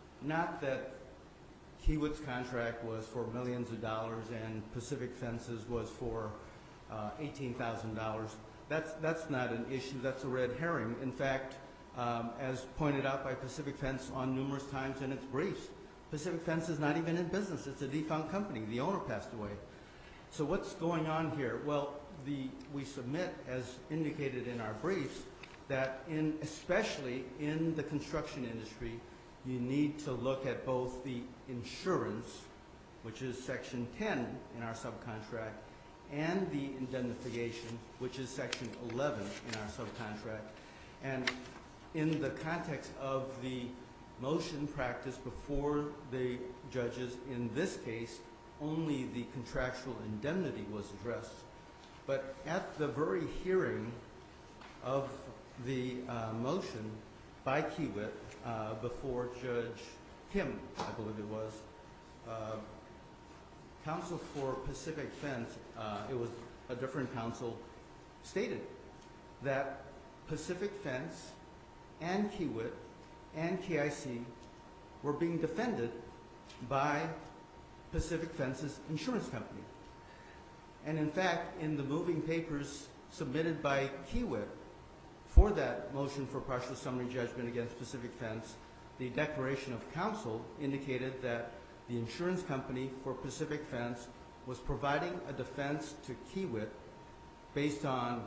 not that Kiewit's contract was for millions of dollars and Pacific Fence's was for uh, eighteen thousand dollars. That's, that's not an issue. That's a red herring. In fact, um, as pointed out by Pacific Fence on numerous times in its briefs, Pacific Fence is not even in business. It's a defunct company. The owner passed away. So what's going on here? Well, the, we submit, as indicated in our briefs, that in, especially in the construction industry, you need to look at both the insurance, which is section ten in our subcontract, and the indemnification, which is section eleven in our subcontract. And in the context of the motion practice before the judges in this case, only the contractual indemnity was addressed. But at the very hearing of the uh, motion by Kiewit uh, before Judge Kim, I believe it was, uh, counsel for Pacific Fence, uh, it was a different counsel, stated that Pacific Fence and Kiewit and K I C were being defended by Pacific Fence's insurance company. And in fact, in the moving papers submitted by Kiewit for that motion for partial summary judgment against Pacific Fence, the declaration of counsel indicated that the insurance company for Pacific Fence was providing a defense to Kiewit based on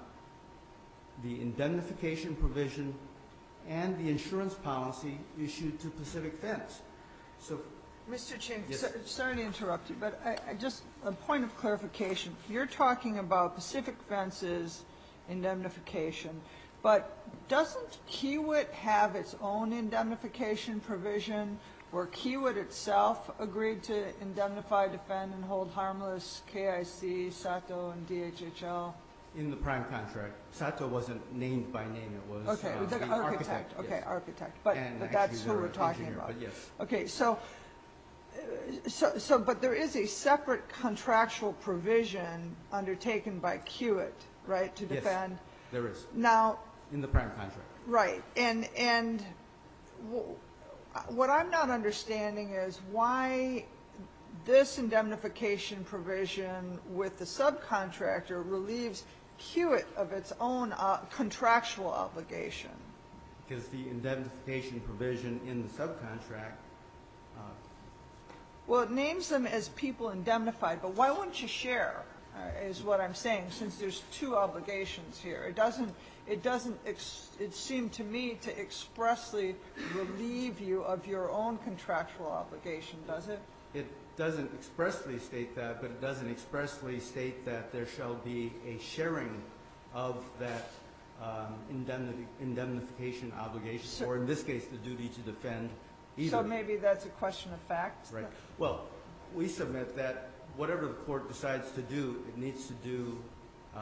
the indemnification provision and the insurance policy issued to Pacific Fence. So, Mister Ching, Yes. so, sorry to interrupt you, but I, I just, a point of clarification. You're talking about Pacific Fence's indemnification, but doesn't Kiewit have its own indemnification provision where Kiewit itself agreed to indemnify, defend, and hold harmless K I C, Sato, and D H H L? in the prime contract, Sato wasn't named by name, it was Okay, uh, the the architect, architect. okay, yes. architect, but, And but actually that's who they're we're an talking engineer, about. But yes, Okay, so, uh, so, so, but there is a separate contractual provision undertaken by Kiewit, right, to Yes. defend? there is, Now, in the prime contract. right, and, and w- what I'm not understanding is why this indemnification provision with the subcontractor relieves Kiewit of its own uh, contractual obligation. Because the indemnification provision in the subcontract, uh, Well, it names them as people indemnified, but why wouldn't you share, uh, is what I'm saying, since there's two obligations here. It doesn't, it doesn't, ex- it seemed to me to expressly relieve you of your own contractual obligation, does it? it doesn't expressly state that, but it doesn't expressly state that there shall be a sharing of that um, indemnity, indemnification obligation, So- or in this case, the duty to defend either. So maybe that's a question of fact? Right. Well, we submit that whatever the court decides to do, it needs to do uh,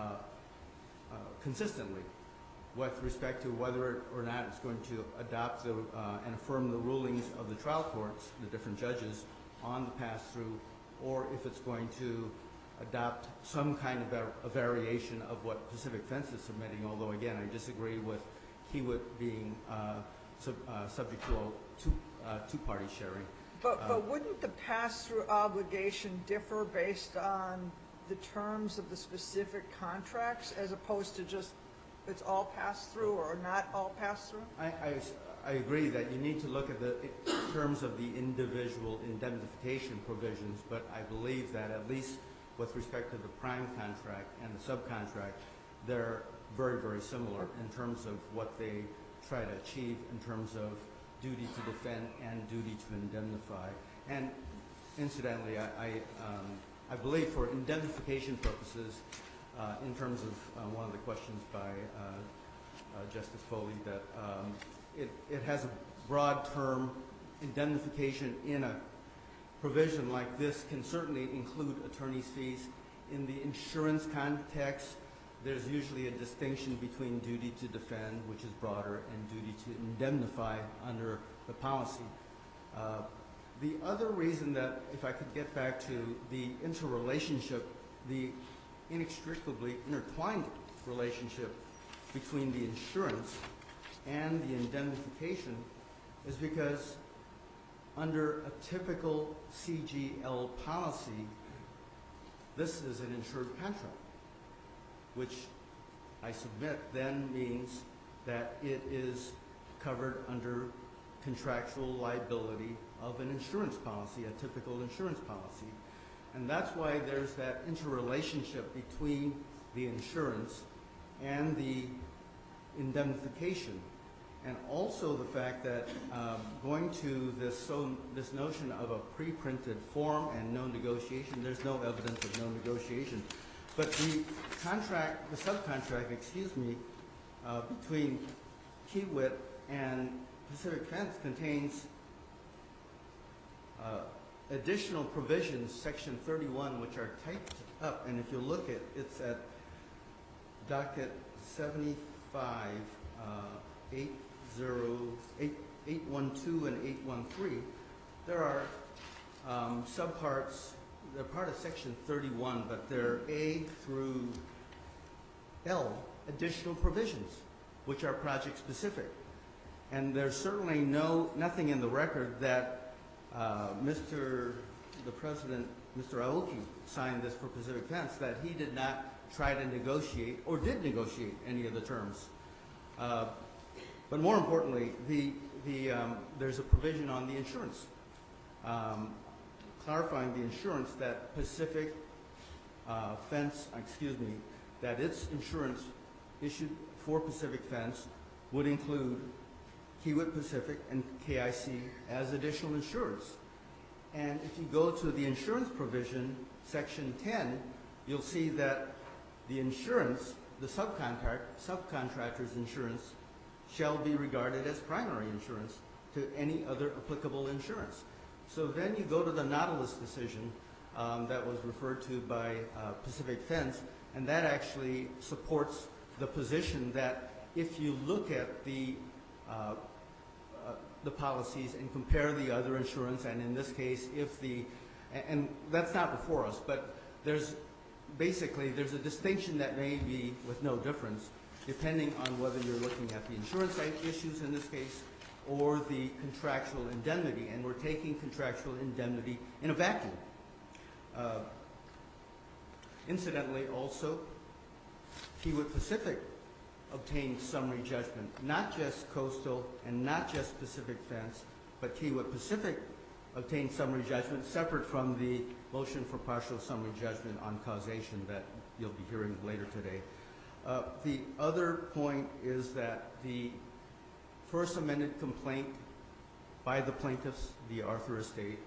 uh, consistently with respect to whether or not it's going to adopt the, uh, and affirm the rulings of the trial courts, the different judges, on the pass-through, or if it's going to adopt some kind of var- a variation of what Pacific Fence is submitting, although again, I disagree with Kiewit being uh, sub, uh, subject to a two, uh, two-party sharing. But, Uh, but wouldn't the pass-through obligation differ based on the terms of the specific contracts as opposed to just it's all pass-through or not all pass-through? I, I, I agree that you need to look at the in terms of the individual indemnification provisions, but I believe that at least with respect to the prime contract and the subcontract, they're very, very similar in terms of what they try to achieve in terms of duty to defend and duty to indemnify. And incidentally, I, I, um, I believe for indemnification purposes, uh, in terms of uh, one of the questions by uh, uh, Justice Foley, that um, it, it has a broad term. Indemnification in a provision like this can certainly include attorney's fees. In the insurance context, there's usually a distinction between duty to defend, which is broader, and duty to indemnify under the policy. Uh, the other reason that, if I could get back to the interrelationship, the inextricably intertwined relationship between the insurance and the indemnification, is because under a typical C G L policy, this is an insured contract, which I submit then means that it is covered under contractual liability of an insurance policy, a typical insurance policy. And that's why there's that interrelationship between the insurance and the indemnification. And also the fact that um, going to this, so, this notion of a pre-printed form and no negotiation, there's no evidence of no negotiation. But the contract, the subcontract, excuse me, uh, between Kiewit and Pacific Fence contains uh, additional provisions, section thirty-one, which are typed up. And if you look at, it's at docket seventy-five, uh, eight zero, eight, eight one two and eight one three. There are um, subparts. They're part of section thirty-one, but they're A through L, additional provisions, which are project specific. And there's certainly no, nothing in the record that uh, Mister the President, Mister Aoki, signed this for Pacific Fence, that he did not try to negotiate or did negotiate any of the terms. Uh, but more importantly, the, the, um, there's a provision on the insurance. Um, clarifying the insurance that Pacific uh, Fence, excuse me, that its insurance issued for Pacific Fence would include Kiewit Pacific and K I C as additional insurance. And if you go to the insurance provision, section ten, you'll see that the insurance, the subcontract, subcontractor's insurance shall be regarded as primary insurance to any other applicable insurance. So then you go to the Nautilus decision um, that was referred to by uh, Pacific Fence, and that actually supports the position that if you look at the uh, uh, the policies and compare the other insurance, and in this case, if the, and, and that's not before us, but there's basically there's a distinction that may be with no difference, depending on whether you're looking at the insurance issues in this case or the contractual indemnity, and we're taking contractual indemnity in a vacuum. Uh, incidentally, also, Kiewit Pacific obtained summary judgment, not just Coastal and not just Pacific Fence, but Kiewit Pacific obtained summary judgment separate from the motion for partial summary judgment on causation that you'll be hearing later today. Uh, the other point is that the first amended complaint by the plaintiffs, the Arthur Estate,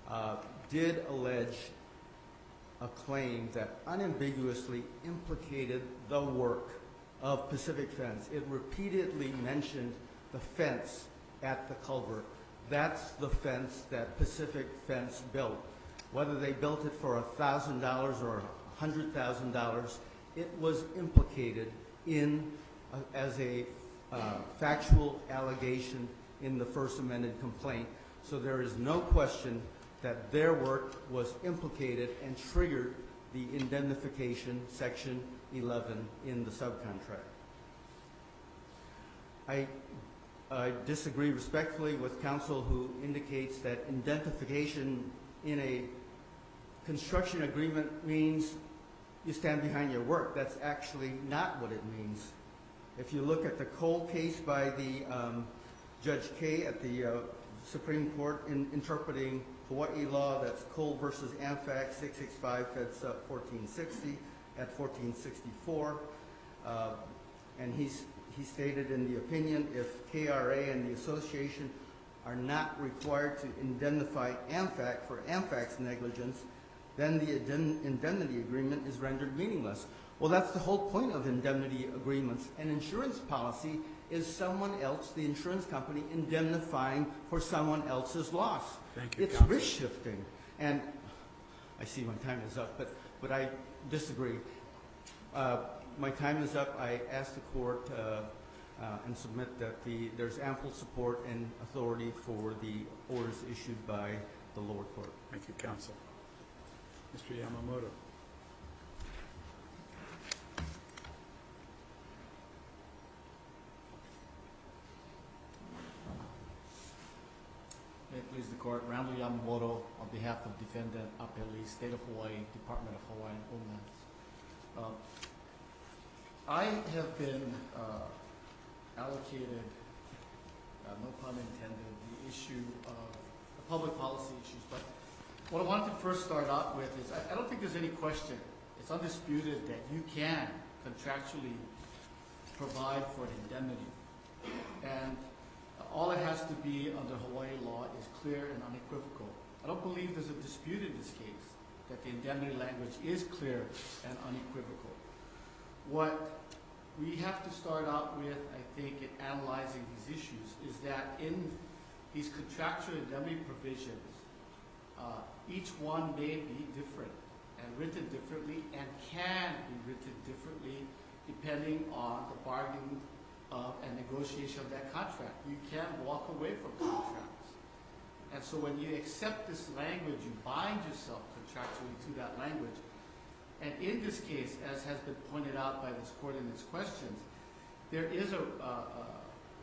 uh, did allege a claim that unambiguously implicated the work of Pacific Fence. It repeatedly mentioned the fence at the culvert. That's the fence that Pacific Fence built. Whether they built it for one thousand dollars or one hundred thousand dollars, it was implicated in uh, as a uh, factual allegation in the first amended complaint. So there is no question that their work was implicated and triggered the indemnification section eleven in the subcontract. I, I disagree respectfully with counsel who indicates that indemnification in a construction agreement means you stand behind your work. That's actually not what it means. If you look at the Cole case by the um, Judge Kay at the uh, Supreme Court in interpreting Hawaii law, that's Cole versus AmFac six sixty-five, Feds uh, fourteen sixty at fourteen sixty-four, uh, and he's he stated in the opinion, if K R A and the association are not required to indemnify AmFac for AmFac's negligence, then the indemnity agreement is rendered meaningless. Well, that's the whole point of indemnity agreements. An insurance policy is someone else, the insurance company, indemnifying for someone else's loss. Thank you, It's counsel. risk shifting. And I see my time is up, but, but I disagree. Uh, my time is up. I ask the court uh, uh, and submit that the, there's ample support and authority for the orders issued by the lower court. Thank you, counsel. Mister Yamamoto. May it please the court, Randall Yamamoto on behalf of defendant appellee, State of Hawaii, Department of Hawaiian Homelands. Uh, I have been uh, allocated, uh, no pun intended, the issue of the public policy issues, but what I wanted to first start out with is I, I don't think there's any question. It's undisputed that you can contractually provide for an indemnity. And all it has to be under Hawaii law is clear and unequivocal. I don't believe there's a dispute in this case that the indemnity language is clear and unequivocal. What we have to start out with, I think, in analyzing these issues is that in these contractual indemnity provisions, uh, each one may be different and written differently and can be written differently depending on the bargaining Uh, and negotiation of that contract. You can walk away from contracts. And so when you accept this language, you bind yourself contractually to that language. And in this case, as has been pointed out by this court in its questions, there is a, uh, uh,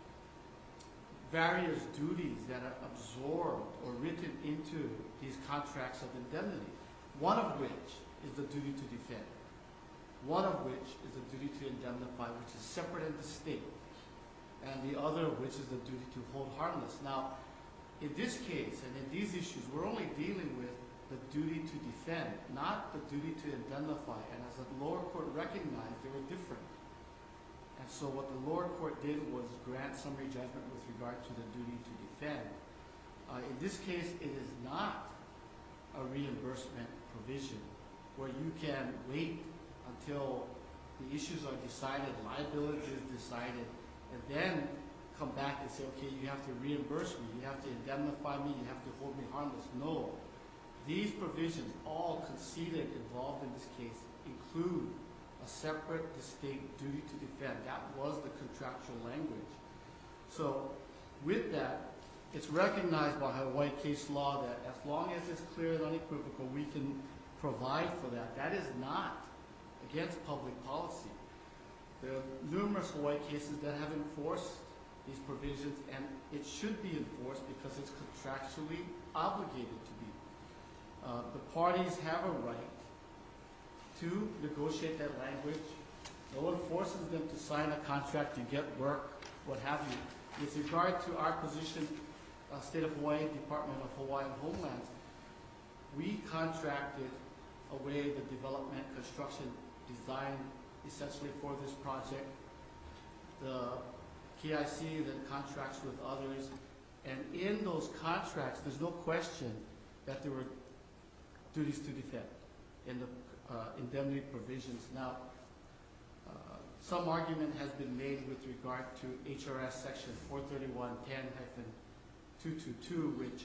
various duties that are absorbed or written into these contracts of indemnity, one of which is the duty to defend, one of which is the duty to indemnify, which is separate and distinct, and the other of which is the duty to hold harmless. Now, in this case and in these issues, we're only dealing with the duty to defend, not the duty to indemnify. And as the lower court recognized, they were different. And so what the lower court did was grant summary judgment with regard to the duty to defend. Uh, in this case, it is not a reimbursement provision where you can wait until the issues are decided, liability is decided, and then come back and say, okay, you have to reimburse me, you have to indemnify me, you have to hold me harmless. No. These provisions, all conceded involved in this case, include a separate, distinct duty to defend. That was the contractual language. So with that, it's recognized by Hawaii case law that as long as it's clear and unequivocal, we can provide for that. That is not against public policy. There are numerous Hawaii cases that have enforced these provisions, and it should be enforced because it's contractually obligated to be. Uh, the parties have a right to negotiate that language. No one forces them to sign a contract to get work, what have you. With regard to our position, uh, State of Hawaii, Department of Hawaiian Homelands, we contracted away the development, construction, design, essentially for this project. The K I C then contracts with others, and in those contracts, there's no question that there were duties to defend in the uh, indemnity provisions. Now, uh, some argument has been made with regard to H R S section four thirty-one ten dash two twenty-two, which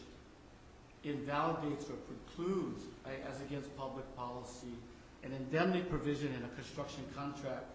invalidates or precludes, uh, as against public policy, an indemnity provision in a construction contract,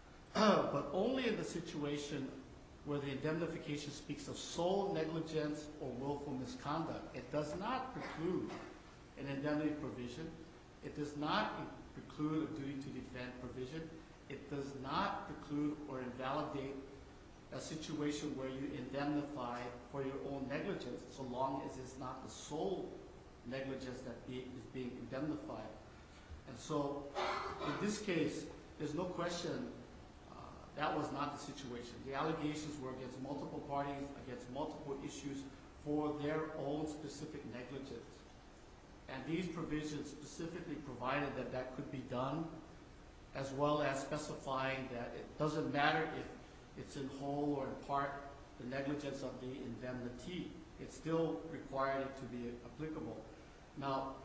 but only in the situation where the indemnification speaks of sole negligence or willful misconduct. It does not preclude an indemnity provision. It does not preclude a duty to defend provision. It does not preclude or invalidate a situation where you indemnify for your own negligence, so long as it's not the sole negligence that be, is being indemnified. And so, in this case, there's no question uh, that was not the situation. The allegations were against multiple parties, against multiple issues for their own specific negligence. And these provisions specifically provided that that could be done, as well as specifying that it doesn't matter if it's in whole or in part the negligence of the indemnity. It still required it to be applicable. Now,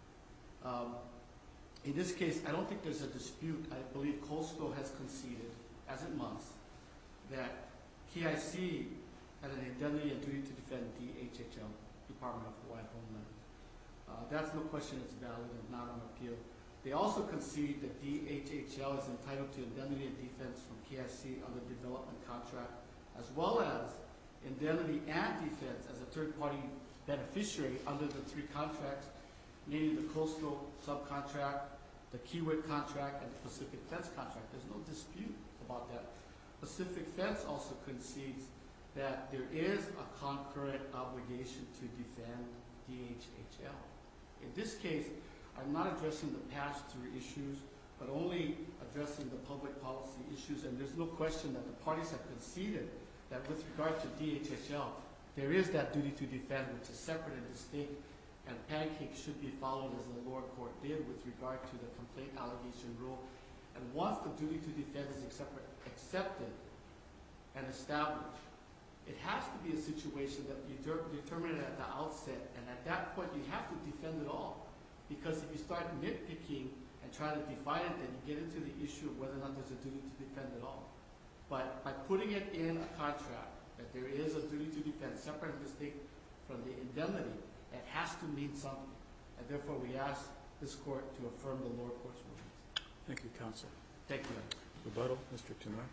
um, in this case, I don't think there's a dispute. I believe Coastal has conceded, as it must, that K I C had an indemnity and duty to defend D H H L, Department of Hawaii Homeland. Uh, that's no question it's valid and not on appeal. They also concede that D H H L is entitled to indemnity and defense from K I C under development contract, as well as indemnity and defense as a third-party beneficiary under the three contracts, meaning the Coastal subcontract, the Kiewit contract, and the Pacific Fence contract. There's no dispute about that. Pacific Fence also concedes that there is a concurrent obligation to defend D H H L. In this case, I'm not addressing the pass-through issues, but only addressing the public policy issues, and there's no question that the parties have conceded that with regard to D H H L, there is that duty to defend, which is separate and distinct, and Pancake should be followed as the lower court did with regard to the complaint allegation rule. And once the duty to defend is accept accepted and established, it has to be a situation that you de determine it at the outset, and at that point you have to defend it all. Because if you start nitpicking and try to define it, then you get into the issue of whether or not there's a duty to defend at all. But by putting it in a contract, that there is a duty to defend separate and distinct from the indemnity, it has to mean something. And therefore we ask this court to affirm the lower court's ruling. Thank you, counsel. Thank you. Rebuttal, Mister Tenoy.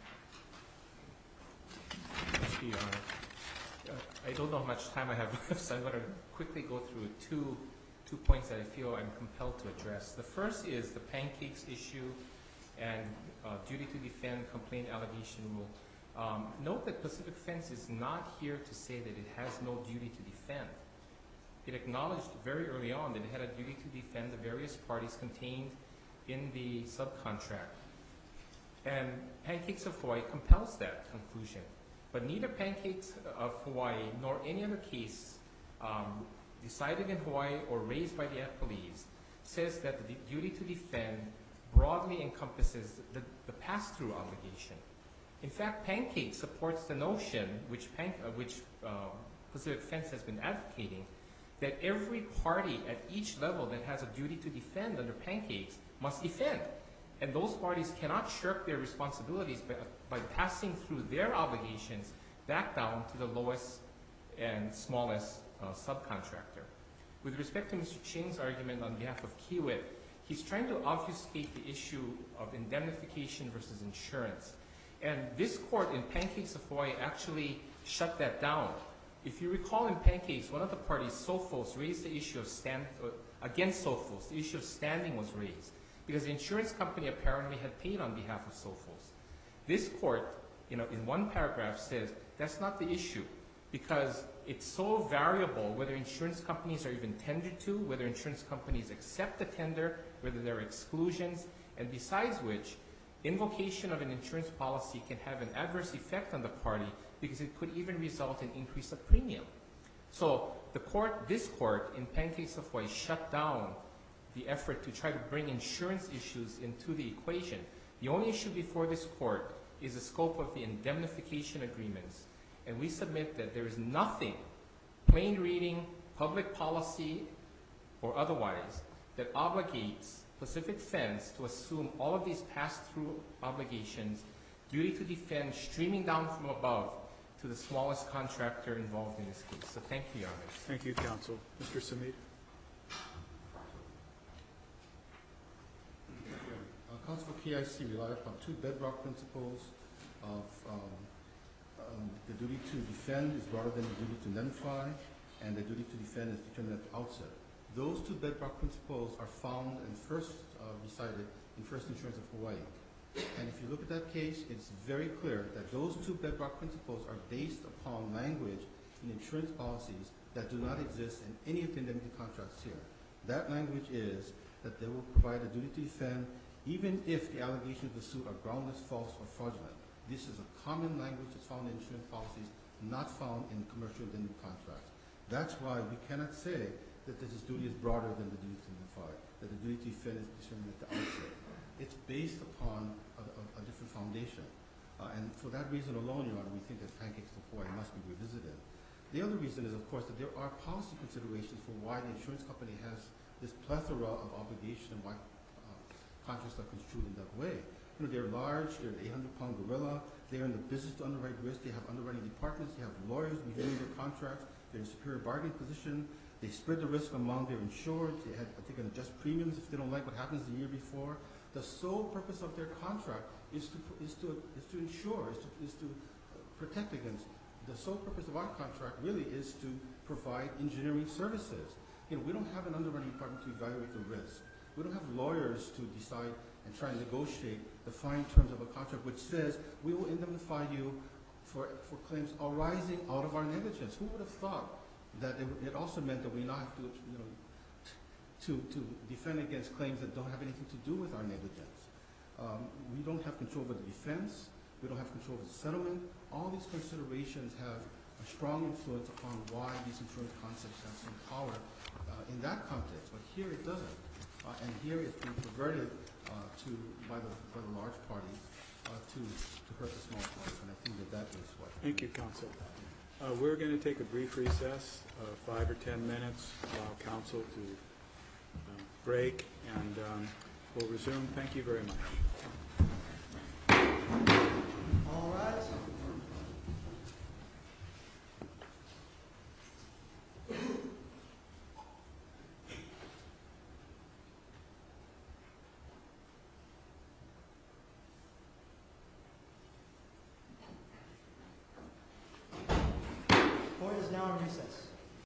Thank you, Your Honor. Uh, I don't know how much time I have left, so I'm going to quickly go through two, two points that I feel I'm compelled to address. The first is the Pancakes issue and uh, duty to defend complaint allegation rule. Um, note that Pacific Fence is not here to say that it has no duty to defend. It acknowledged very early on that it had a duty to defend the various parties contained in the subcontract. And Pancakes of Hawaii compels that conclusion. But neither Pancakes of Hawaii nor any other case um, decided in Hawaii or raised by the appellees says that the duty to defend broadly encompasses the, the pass-through obligation. In fact, Pancake supports the notion, which, Pan uh, which uh, Pacific Fence has been advocating, that every party at each level that has a duty to defend under Pancakes must defend. And those parties cannot shirk their responsibilities by, by passing through their obligations back down to the lowest and smallest uh, subcontractor. With respect to Mister Ching's argument on behalf of Kiewit, he's trying to obfuscate the issue of indemnification versus insurance. And this court in Pancakes of Hawaii actually shut that down. If you recall in Pancakes, one of the parties, Sophos, raised the issue of stand, uh, against Sophos, the issue of standing was raised, because the insurance company apparently had paid on behalf of Sophos. This court, you know, in one paragraph says that's not the issue, because it's so variable whether insurance companies are even tendered to, whether insurance companies accept the tender, whether there are exclusions, and besides which, invocation of an insurance policy can have an adverse effect on the party because it could even result in increase of premium. So the court, this court in Pancakes of Hawaii shut down the effort to try to bring insurance issues into the equation. The only issue before this court is the scope of the indemnification agreements. And we submit that there is nothing, plain reading, public policy, or otherwise that obligates Pacific Fence to assume all of these pass-through obligations, duty to defend streaming down from above to the smallest contractor involved in this case. So thank you, Your Honors. Thank you, counsel. Mister Samit? Uh, Counsel for K I C relied upon two bedrock principles of um, um, the duty to defend is broader than the duty to indemnify, and the duty to defend is determined at the outset. Those two bedrock principles are found and first uh, recited in First Insurance of Hawaii. And if you look at that case, it's very clear that those two bedrock principles are based upon language in insurance policies that do not exist in any of the indemnity contracts here. That language is that they will provide a duty to defend even if the allegations of the suit are groundless, false, or fraudulent. This is a common language that's found in insurance policies, not found in commercial indemnity contracts. That's why we cannot say that this duty is broader than the duty to indemnify, that the duty to defend is determined at the outset. It's based upon a, a, a different foundation. Uh, and for that reason alone, Your Honor, we think that Pancakes of Hawaii must be revisited. The other reason is, of course, that there are policy considerations for why the insurance company has this plethora of obligation and why uh, contracts are construed in that way. You know, they're large, they're an eight hundred pound gorilla, they're in the business to underwrite risk, they have underwriting departments, they have lawyers reviewing their contracts, they're in a superior bargaining position, they spread the risk among their insured, they had, they can adjust premiums if they don't like what happens the year before. The sole purpose of their contract is to, is to, is to insure, is to, is to protect against. The sole purpose of our contract really is to provide engineering services. You know, we don't have an underwriting department to evaluate the risk. We don't have lawyers to decide and try and negotiate the fine terms of a contract which says we will indemnify you for, for claims arising out of our negligence. Who would have thought that it, it also meant that we now have to, you know, to, to defend against claims that don't have anything to do with our negligence. Um, we don't have control over the defense. We don't have control over the settlement. All these considerations have a strong influence upon why these insurance concepts have some power uh, in that context. But here it doesn't. Uh, and here it's been perverted uh, to, by, the, by the large parties uh, to, to hurt the small parties. And I think that that is what. Thank you, counsel. Uh, we're going to take a brief recess, uh, five or ten minutes, allow counsel to uh, break, and um, we'll resume. Thank you very much. All rise. Court is now in recess.